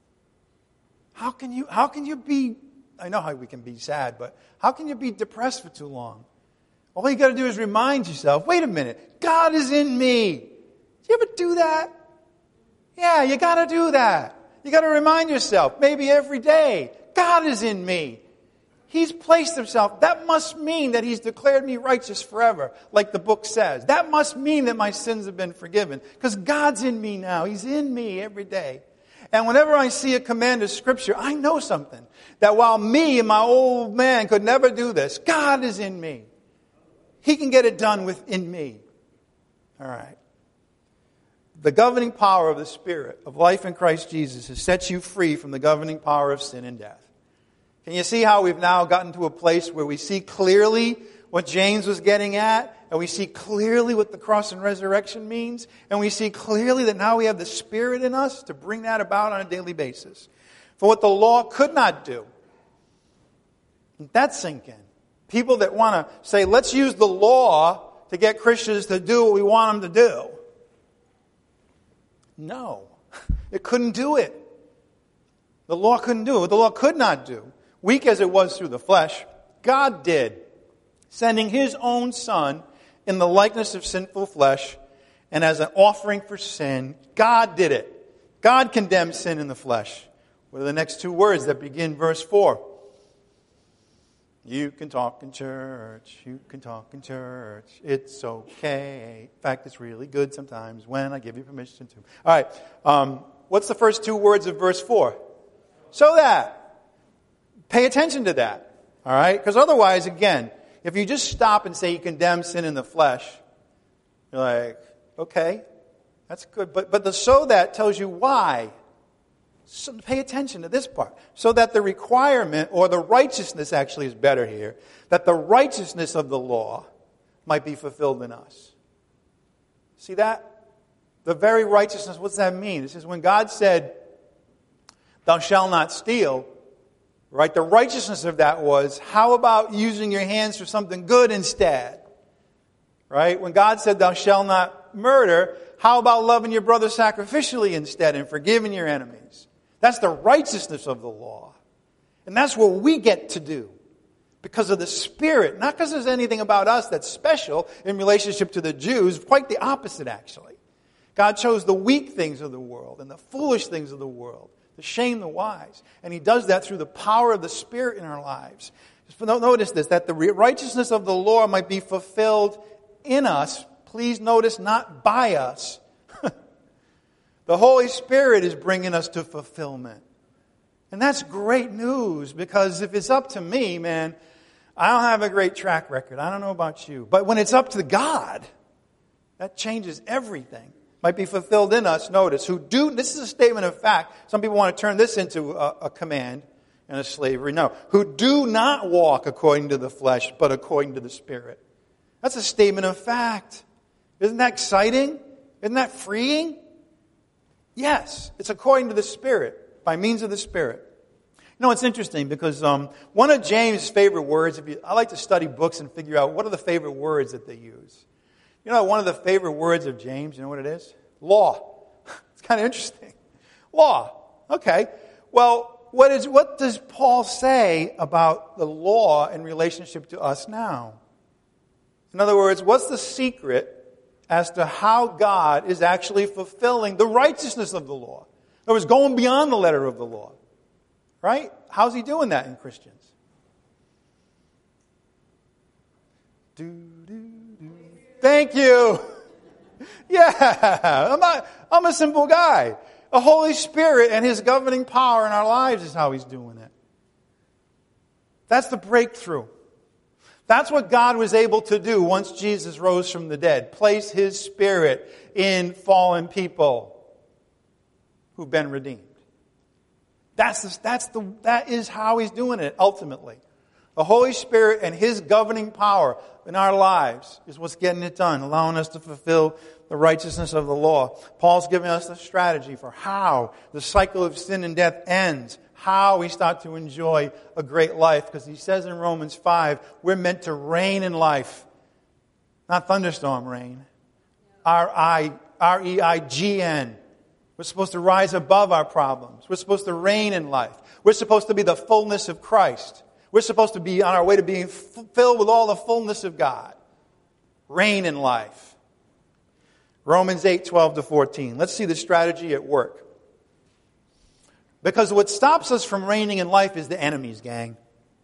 A: How can you be, I know how we can be sad, but how can you be depressed for too long? All you got to do is remind yourself, wait a minute, God is in me. Do you ever do that? Yeah, you got to do that. You got to remind yourself, maybe every day, God is in me. He's placed Himself. That must mean that He's declared me righteous forever, like the book says. That must mean that my sins have been forgiven, because God's in me now. He's in me every day. And whenever I see a command of Scripture, I know something. That while me and my old man could never do this, God is in me. He can get it done within me. All right. The governing power of the Spirit of life in Christ Jesus has set you free from the governing power of sin and death. Can you see how we've now gotten to a place where we see clearly what James was getting at, and we see clearly what the cross and resurrection means, and we see clearly that now we have the Spirit in us to bring that about on a daily basis. For what the law could not do. That's sink in. People that want to say, let's use the law to get Christians to do what we want them to do. No, it couldn't do it. The law couldn't do it. What the law could not do, weak as it was through the flesh, God did, sending His own Son in the likeness of sinful flesh, and as an offering for sin, God did it. God condemned sin in the flesh. What are the next two words that begin verse 4? You can talk in church. You can talk in church. It's okay. In fact, it's really good sometimes when I give you permission to. All right. What's the first two words of verse 4? So that. Pay attention to that. All right? Because otherwise, again, if you just stop and say you condemn sin in the flesh, you're like, okay, that's good. But the so that tells you why. So pay attention to this part. So that the requirement, or the righteousness actually is better here, that the righteousness of the law might be fulfilled in us. See that? The very righteousness, what's that mean? This is when God said, thou shalt not steal, right? The righteousness of that was, how about using your hands for something good instead? Right? When God said, thou shalt not murder, how about loving your brother sacrificially instead and forgiving your enemies? That's the righteousness of the law. And that's what we get to do. because of the Spirit, not because there's anything about us that's special in relationship to the Jews. Quite the opposite, actually. God chose the weak things of the world and the foolish things of the world to shame the wise. And He does that through the power of the Spirit in our lives. Just notice this, that the righteousness of the law might be fulfilled in us. Please notice, not by us. The Holy Spirit is bringing us to fulfillment. And that's great news, because if it's up to me, man, I don't have a great track record. I don't know about you. But when it's up to God, that changes everything. Might be fulfilled in us, notice, this is a statement of fact. Some people want to turn this into a command and a slavery. No, who do not walk according to the flesh, but according to the Spirit. That's a statement of fact. Isn't that exciting? Isn't that freeing? Yes, it's according to the Spirit, by means of the Spirit. You know, it's interesting because one of James' favorite words, I like to study books and figure out what are the favorite words that they use. You know, one of the favorite words of James, you know what it is? Law. It's kind of interesting. Law. Okay. Well, what does Paul say about the law in relationship to us now? In other words, what's the secret as to how God is actually fulfilling the righteousness of the law? In other words, going beyond the letter of the law. Right? How's He doing that in Christians? Thank you. Yeah, I'm a simple guy. The Holy Spirit and His governing power in our lives is how He's doing it. That's the breakthrough. That's what God was able to do once Jesus rose from the dead. Place His Spirit in fallen people who've been redeemed. That is how He's doing it ultimately. The Holy Spirit and His governing power in our lives is what's getting it done, allowing us to fulfill the righteousness of the law. Paul's giving us the strategy for how the cycle of sin and death ends, how we start to enjoy a great life. Because he says in Romans 5, we're meant to reign in life. Not thunderstorm rain. R-E-I-G-N. We're supposed to rise above our problems. We're supposed to reign in life. We're supposed to be the fullness of Christ. We're supposed to be on our way to being filled with all the fullness of God. Reign in life. Romans 8:12-14. Let's see the strategy at work. Because what stops us from reigning in life is the enemies, gang.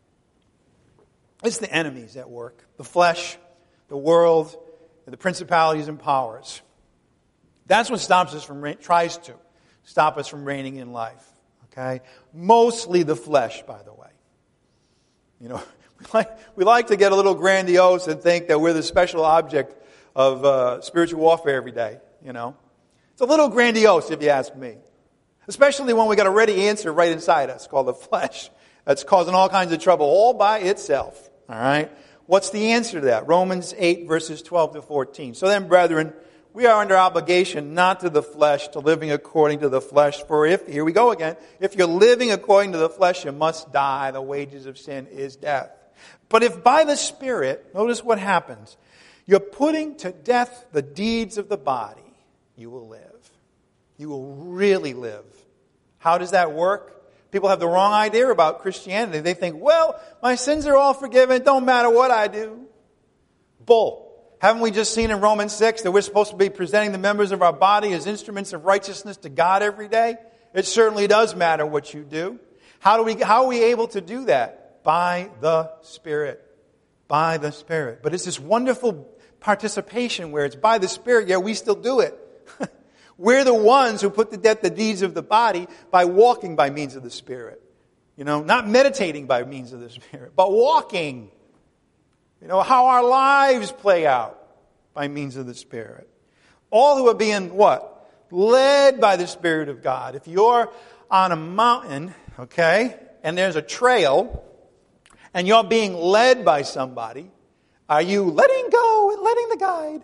A: It's the enemies at work. The flesh, the world, the principalities and powers. That's what stops us from tries to stop us from reigning in life. Okay? Mostly the flesh, by the way. You know, we like to get a little grandiose and think that we're the special object of spiritual warfare every day. You know, it's a little grandiose if you ask me. Especially when we got a ready answer right inside us called the flesh. That's causing all kinds of trouble all by itself. All right? What's the answer to that? Romans 8 verses 12-14. So then, brethren, we are under obligation not to the flesh, to living according to the flesh. For here we go again, if you're living according to the flesh, you must die. The wages of sin is death. But if by the Spirit, notice what happens. You're putting to death the deeds of the body, you will live. You will really live. How does that work? People have the wrong idea about Christianity. They think, well, my sins are all forgiven. It don't matter what I do. Bull. Haven't we just seen in Romans 6 that we're supposed to be presenting the members of our body as instruments of righteousness to God every day? It certainly does matter what you do. How are we able to do that? By the Spirit. By the Spirit. But it's this wonderful participation where it's by the Spirit, yet we still do it. We're the ones who put to death the deeds of the body by walking by means of the Spirit. You know, not meditating by means of the Spirit, but walking. You know, how our lives play out by means of the Spirit. All who are being what? Led by the Spirit of God. If you're on a mountain, okay, and there's a trail, and you're being led by somebody, are you letting go and letting the guide?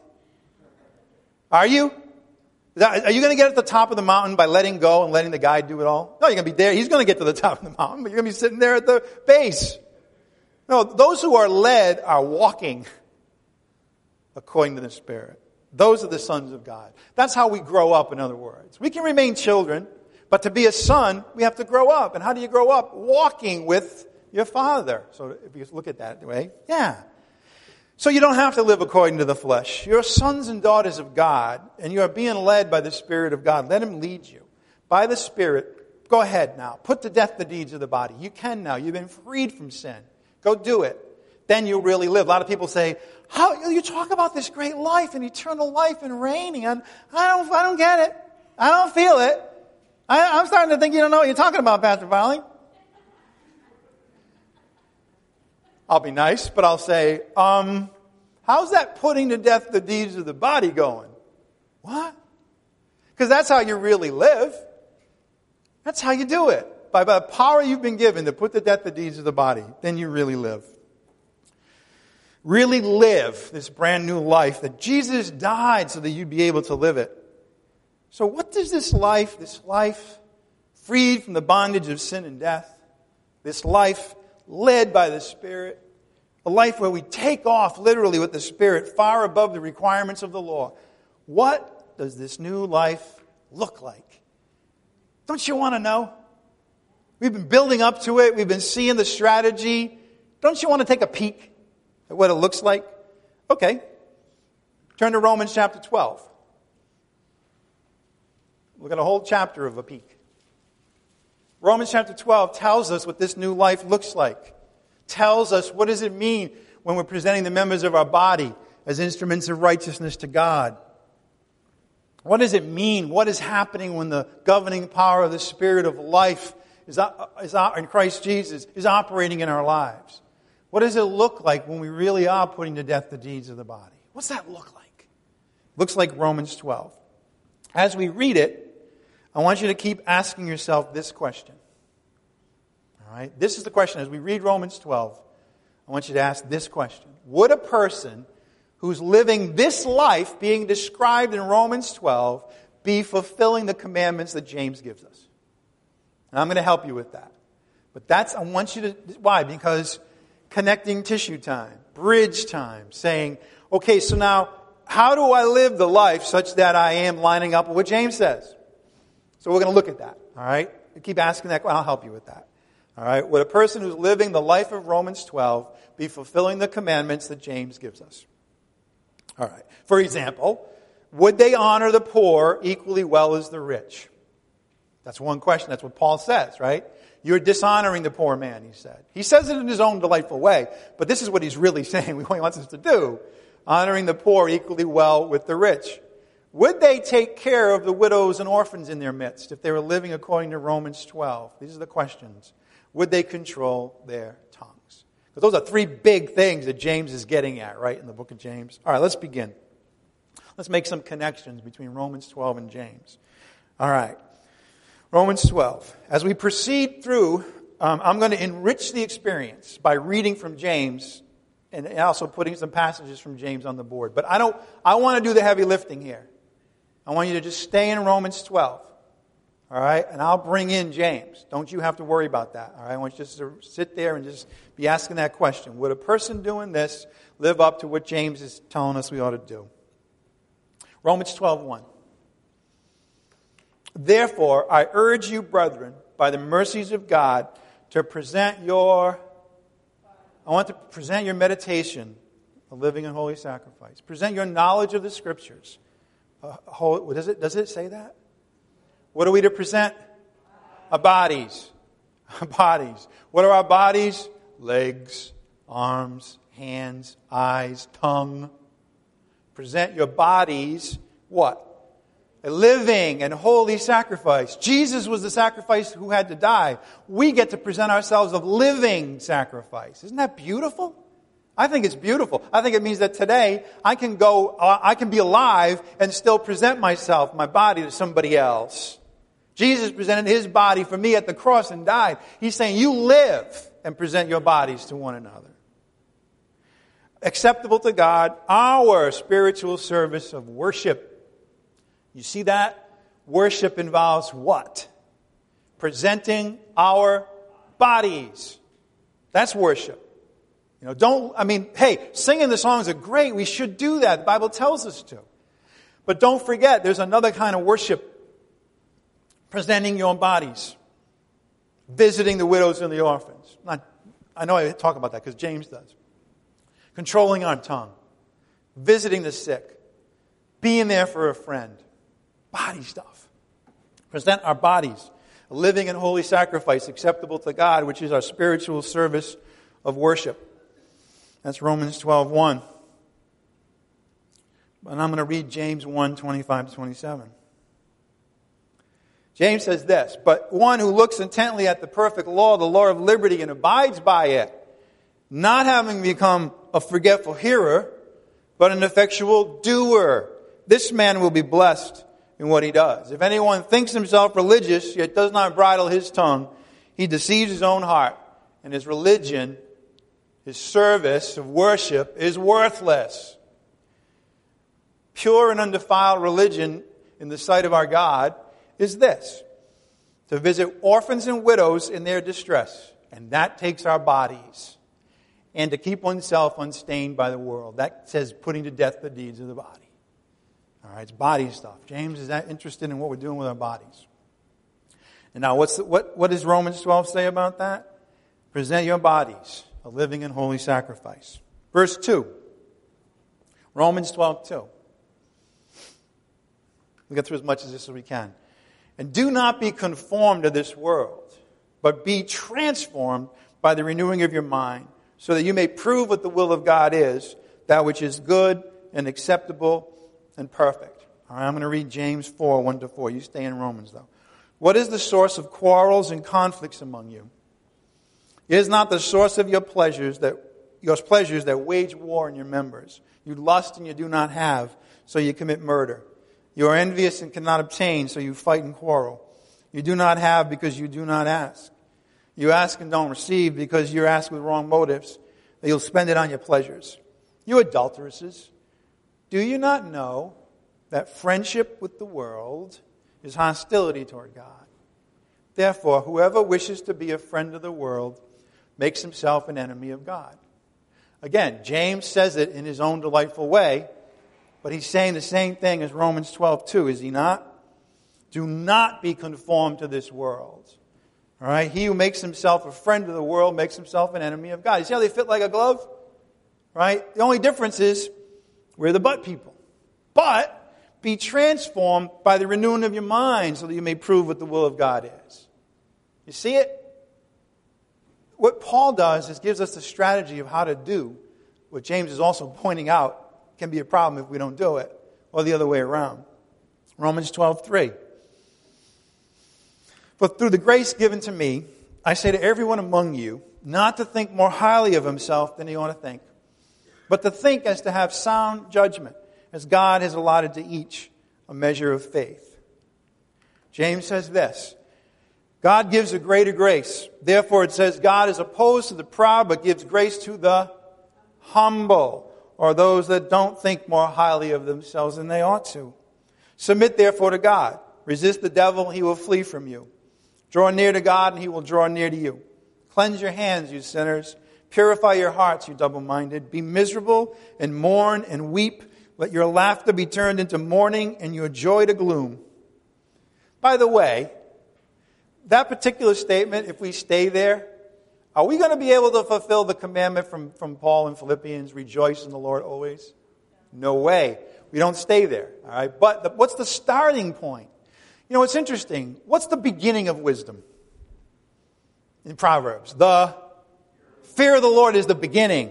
A: Are you? Are you going to get at the top of the mountain by letting go and letting the guide do it all? No, you're going to be there. He's going to get to the top of the mountain, but you're going to be sitting there at the base. No, those who are led are walking according to the Spirit. Those are the sons of God. That's how we grow up, in other words. We can remain children, but to be a son, we have to grow up. And how do you grow up? Walking with Your Father. So if you look at that way, yeah. So you don't have to live according to the flesh. You're sons and daughters of God, and you are being led by the Spirit of God. Let Him lead you. By the Spirit, go ahead now. Put to death the deeds of the body. You can now. You've been freed from sin. Go do it. Then you'll really live. A lot of people say, "How you talk about this great life and eternal life and reigning? And I don't get it. I don't feel it. I'm starting to think you don't know what you're talking about, Pastor Farley." I'll be nice, but I'll say, how's that putting to death the deeds of the body going? What? Because that's how you really live. That's how you do it. By the power you've been given to put to death the deeds of the body, then you really live. Really live this brand new life that Jesus died so that you'd be able to live it. So what does this life freed from the bondage of sin and death, this life led by the Spirit, a life where we take off literally with the Spirit far above the requirements of the law. What does this new life look like? Don't you want to know? We've been building up to it. We've been seeing the strategy. Don't you want to take a peek at what it looks like? Okay. Turn to Romans chapter 12. Look at a whole chapter of a peek. Romans chapter 12 tells us what this new life looks like. Tells us what does it mean when we're presenting the members of our body as instruments of righteousness to God. What does it mean? What is happening when the governing power of the Spirit of life in Christ Jesus is operating in our lives? What does it look like when we really are putting to death the deeds of the body? What's that look like? Looks like Romans 12. As we read it, I want you to keep asking yourself this question. All right? This is the question. As we read Romans 12, I want you to ask this question. Would a person who's living this life being described in Romans 12 be fulfilling the commandments that James gives us? And I'm going to help you with that. But I want you to, why? Because connecting tissue time, bridge time, saying, okay, so now, how do I live the life such that I am lining up with what James says? So we're going to look at that, all right? You keep asking that, I'll help you with that. All right? Would a person who's living the life of Romans 12 be fulfilling the commandments that James gives us? All right. For example, would they honor the poor equally well as the rich? That's one question. That's what Paul says, right? You're dishonoring the poor man, he said. He says it in his own delightful way, but this is what he's really saying, what he wants us to do. Honoring the poor equally well with the rich. Would they take care of the widows and orphans in their midst if they were living according to Romans 12? These are the questions. Would they control their tongues? Because those are three big things that James is getting at, right, in the book of James. All right, let's begin. Let's make some connections between Romans 12 and James. All right. Romans 12. As we proceed through, I'm going to enrich the experience by reading from James and also putting some passages from James on the board. But I want to do the heavy lifting here. I want you to just stay in Romans 12. All right? And I'll bring in James. Don't you have to worry about that. All right? I want you just to sit there and just be asking that question. Would a person doing this live up to what James is telling us we ought to do? Romans 12:1. Therefore, I urge you, brethren, by the mercies of God, to present your meditation, a living and holy sacrifice. Present your knowledge of the Scriptures. Does it say that? What are we to present? Our bodies. Our bodies. What are our bodies? Legs, arms, hands, eyes, tongue. Present your bodies, what? A living and holy sacrifice. Jesus was the sacrifice who had to die. We get to present ourselves a living sacrifice. Isn't that beautiful? I think it's beautiful. I think it means that today I can be alive and still present myself, my body, to somebody else. Jesus presented His body for me at the cross and died. He's saying, you live and present your bodies to one another. Acceptable to God, our spiritual service of worship. You see that? Worship involves what? Presenting our bodies. That's worship. Singing the songs are great. We should do that. The Bible tells us to. But don't forget, there's another kind of worship. Presenting your bodies. Visiting the widows and the orphans. I know I talk about that because James does. Controlling our tongue, visiting the sick, being there for a friend, body stuff. Present our bodies, a living and holy sacrifice acceptable to God, which is our spiritual service of worship. That's Romans 12:1. And I'm going to read James 1:25-27. James says this, but one who looks intently at the perfect law, the law of liberty, and abides by it, not having become a forgetful hearer, but an effectual doer, this man will be blessed in what he does. If anyone thinks himself religious, yet does not bridle his tongue, he deceives his own heart, and his religion, his service of worship, is worthless. Pure and undefiled religion in the sight of our God is this, to visit orphans and widows in their distress, and that takes our bodies, and to keep oneself unstained by the world. That says putting to death the deeds of the body. All right, it's body stuff. James is that interested in what we're doing with our bodies. And now, what does Romans 12 say about that? Present your bodies, a living and holy sacrifice. Verse 2. Romans 12:2. We'll get through as much of this as we can. And do not be conformed to this world, but be transformed by the renewing of your mind, so that you may prove what the will of God is, that which is good and acceptable and perfect. All right, I'm going to read James 4:1-4. You stay in Romans, though. What is the source of quarrels and conflicts among you? It is not the source of your pleasures that wage war in your members. You lust and you do not have, so you commit murder. You are envious and cannot obtain, so you fight and quarrel. You do not have because you do not ask. You ask and don't receive because you ask with wrong motives, that you'll spend it on your pleasures. You adulteresses, do you not know that friendship with the world is hostility toward God? Therefore, whoever wishes to be a friend of the world makes himself an enemy of God. Again, James says it in his own delightful way, but he's saying the same thing as Romans 12:2, is he not? Do not be conformed to this world. All right? He who makes himself a friend of the world makes himself an enemy of God. You see how they fit like a glove? Right? The only difference is we're the but people. But be transformed by the renewing of your mind so that you may prove what the will of God is. You see it? What Paul does is gives us the strategy of how to do what James is also pointing out can be a problem if we don't do it, or the other way around. Romans 12:3. But through the grace given to me, I say to everyone among you, not to think more highly of himself than he ought to think, but to think as to have sound judgment, as God has allotted to each a measure of faith. James says this, God gives a greater grace. Therefore it says, God is opposed to the proud, but gives grace to the humble, or those that don't think more highly of themselves than they ought to. Submit therefore to God. Resist the devil, he will flee from you. Draw near to God, and he will draw near to you. Cleanse your hands, you sinners. Purify your hearts, you double-minded. Be miserable and mourn and weep. Let your laughter be turned into mourning and your joy to gloom. By the way, that particular statement, if we stay there, are we going to be able to fulfill the commandment from Paul in Philippians, rejoice in the Lord always? No way. We don't stay there. All right. But what's the starting point? You know, it's interesting. What's the beginning of wisdom? In Proverbs, the fear of the Lord is the beginning.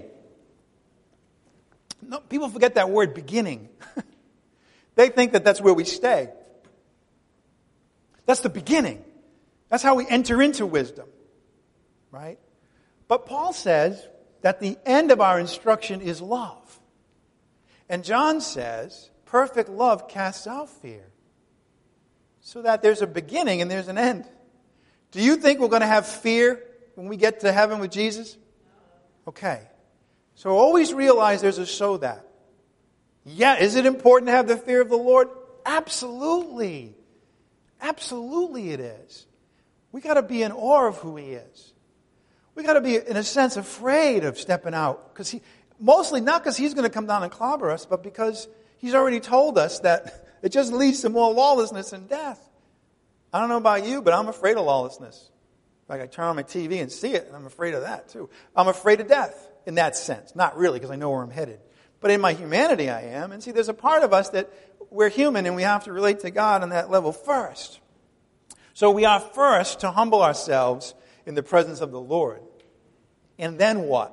A: No, people forget that word, beginning. They think that that's where we stay. That's the beginning. That's how we enter into wisdom. Right? But Paul says that the end of our instruction is love. And John says, perfect love casts out fear. So that there's a beginning and there's an end. Do you think we're going to have fear when we get to heaven with Jesus? Okay. So always realize there's a so that. Yeah, is it important to have the fear of the Lord? Absolutely. Absolutely it is. We got to be in awe of who He is. We got to be, in a sense, afraid of stepping out. Mostly not because He's going to come down and clobber us, but because He's already told us that it just leads to more lawlessness and death. I don't know about you, but I'm afraid of lawlessness. Like I turn on my TV and see it, and I'm afraid of that too. I'm afraid of death in that sense. Not really, because I know where I'm headed. But in my humanity, I am. And see, there's a part of us that we're human, and we have to relate to God on that level first. So we are first to humble ourselves in the presence of the Lord. And then what?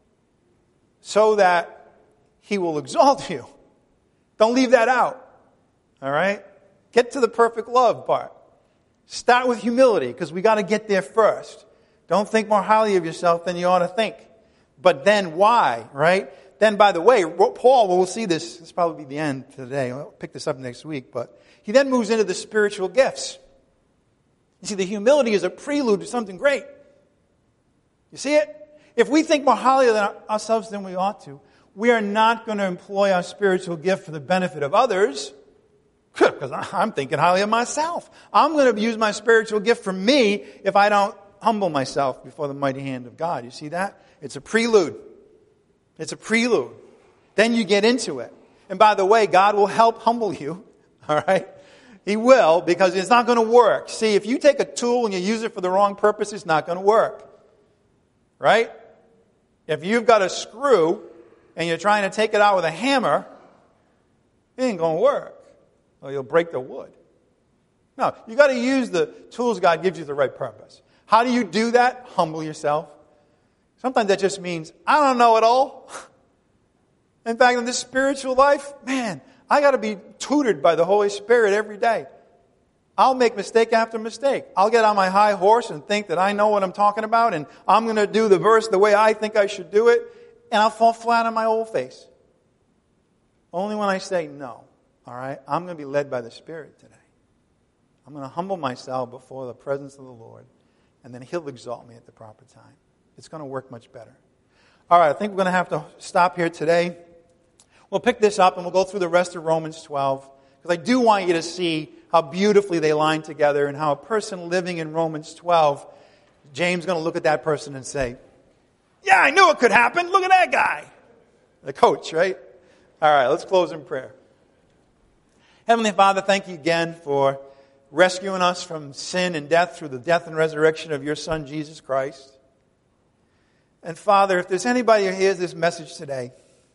A: So that He will exalt you. Don't leave that out. All right? Get to the perfect love part. Start with humility, because we got to get there first. Don't think more highly of yourself than you ought to think. But then why, right? Then, by the way, Paul, we'll see this will probably be the end today. I'll pick this up next week. But he then moves into the spiritual gifts. You see, the humility is a prelude to something great. You see it? If we think more highly of ourselves than we ought to, we are not going to employ our spiritual gift for the benefit of others. Because I'm thinking highly of myself. I'm going to use my spiritual gift for me if I don't humble myself before the mighty hand of God. You see that? It's a prelude. It's a prelude. Then you get into it. And by the way, God will help humble you. All right? He will, because it's not going to work. See, if you take a tool and you use it for the wrong purpose, it's not going to work. Right? If you've got a screw and you're trying to take it out with a hammer, it ain't going to work. Or you'll break the wood. No, you got to use the tools God gives you for the right purpose. How do you do that? Humble yourself. Sometimes that just means, I don't know it all. In fact, in this spiritual life, man, I got to be tutored by the Holy Spirit every day. I'll make mistake after mistake. I'll get on my high horse and think that I know what I'm talking about, and I'm going to do the verse the way I think I should do it, and I'll fall flat on my old face. Only when I say no. All right? I'm going to be led by the Spirit today. I'm going to humble myself before the presence of the Lord, and then He'll exalt me at the proper time. It's going to work much better. All right, I think we're going to have to stop here today. We'll pick this up, and we'll go through the rest of Romans 12, because I do want you to see how beautifully they line together, and how a person living in Romans 12, James is going to look at that person and say, yeah, I knew it could happen. Look at that guy. The coach, right? All right, let's close in prayer. Heavenly Father, thank you again for rescuing us from sin and death through the death and resurrection of your Son, Jesus Christ. And Father, if there's anybody who hears this message today,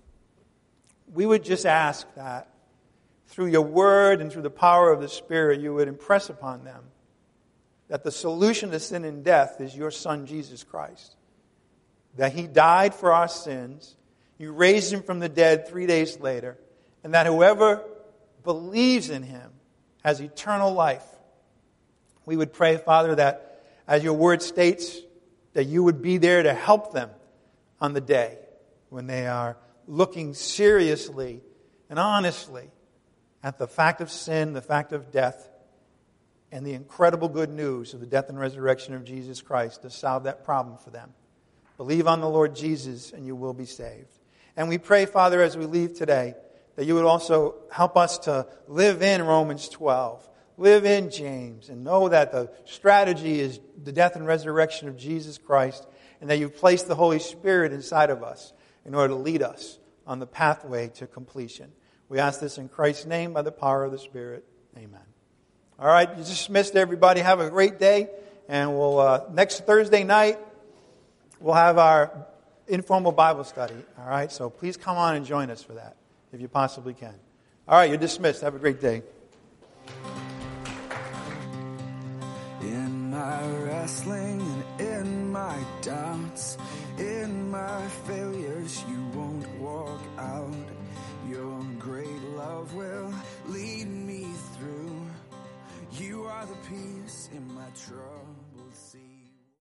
A: we would just ask that through your word and through the power of the Spirit, you would impress upon them that the solution to sin and death is your Son, Jesus Christ. That He died for our sins, you raised Him from the dead 3 days later, and that whoever believes in Him has eternal life. We would pray, Father, that as your word states, that you would be there to help them on the day when they are looking seriously and honestly at the fact of sin, the fact of death, and the incredible good news of the death and resurrection of Jesus Christ to solve that problem for them. Believe on the Lord Jesus and you will be saved. And we pray, Father, as we leave today, that you would also help us to live in Romans 12, live in James, and know that the strategy is the death and resurrection of Jesus Christ, and that you've placed the Holy Spirit inside of us in order to lead us on the pathway to completion. We ask this in Christ's name by the power of the Spirit. Amen. All right, you dismissed, everybody. Have a great day, and we'll next Thursday night we'll have our informal Bible study. All right, so please come on and join us for that, if you possibly can. All right, you're dismissed. Have a great day.
C: In my wrestling and in my doubts, in my failures, you won't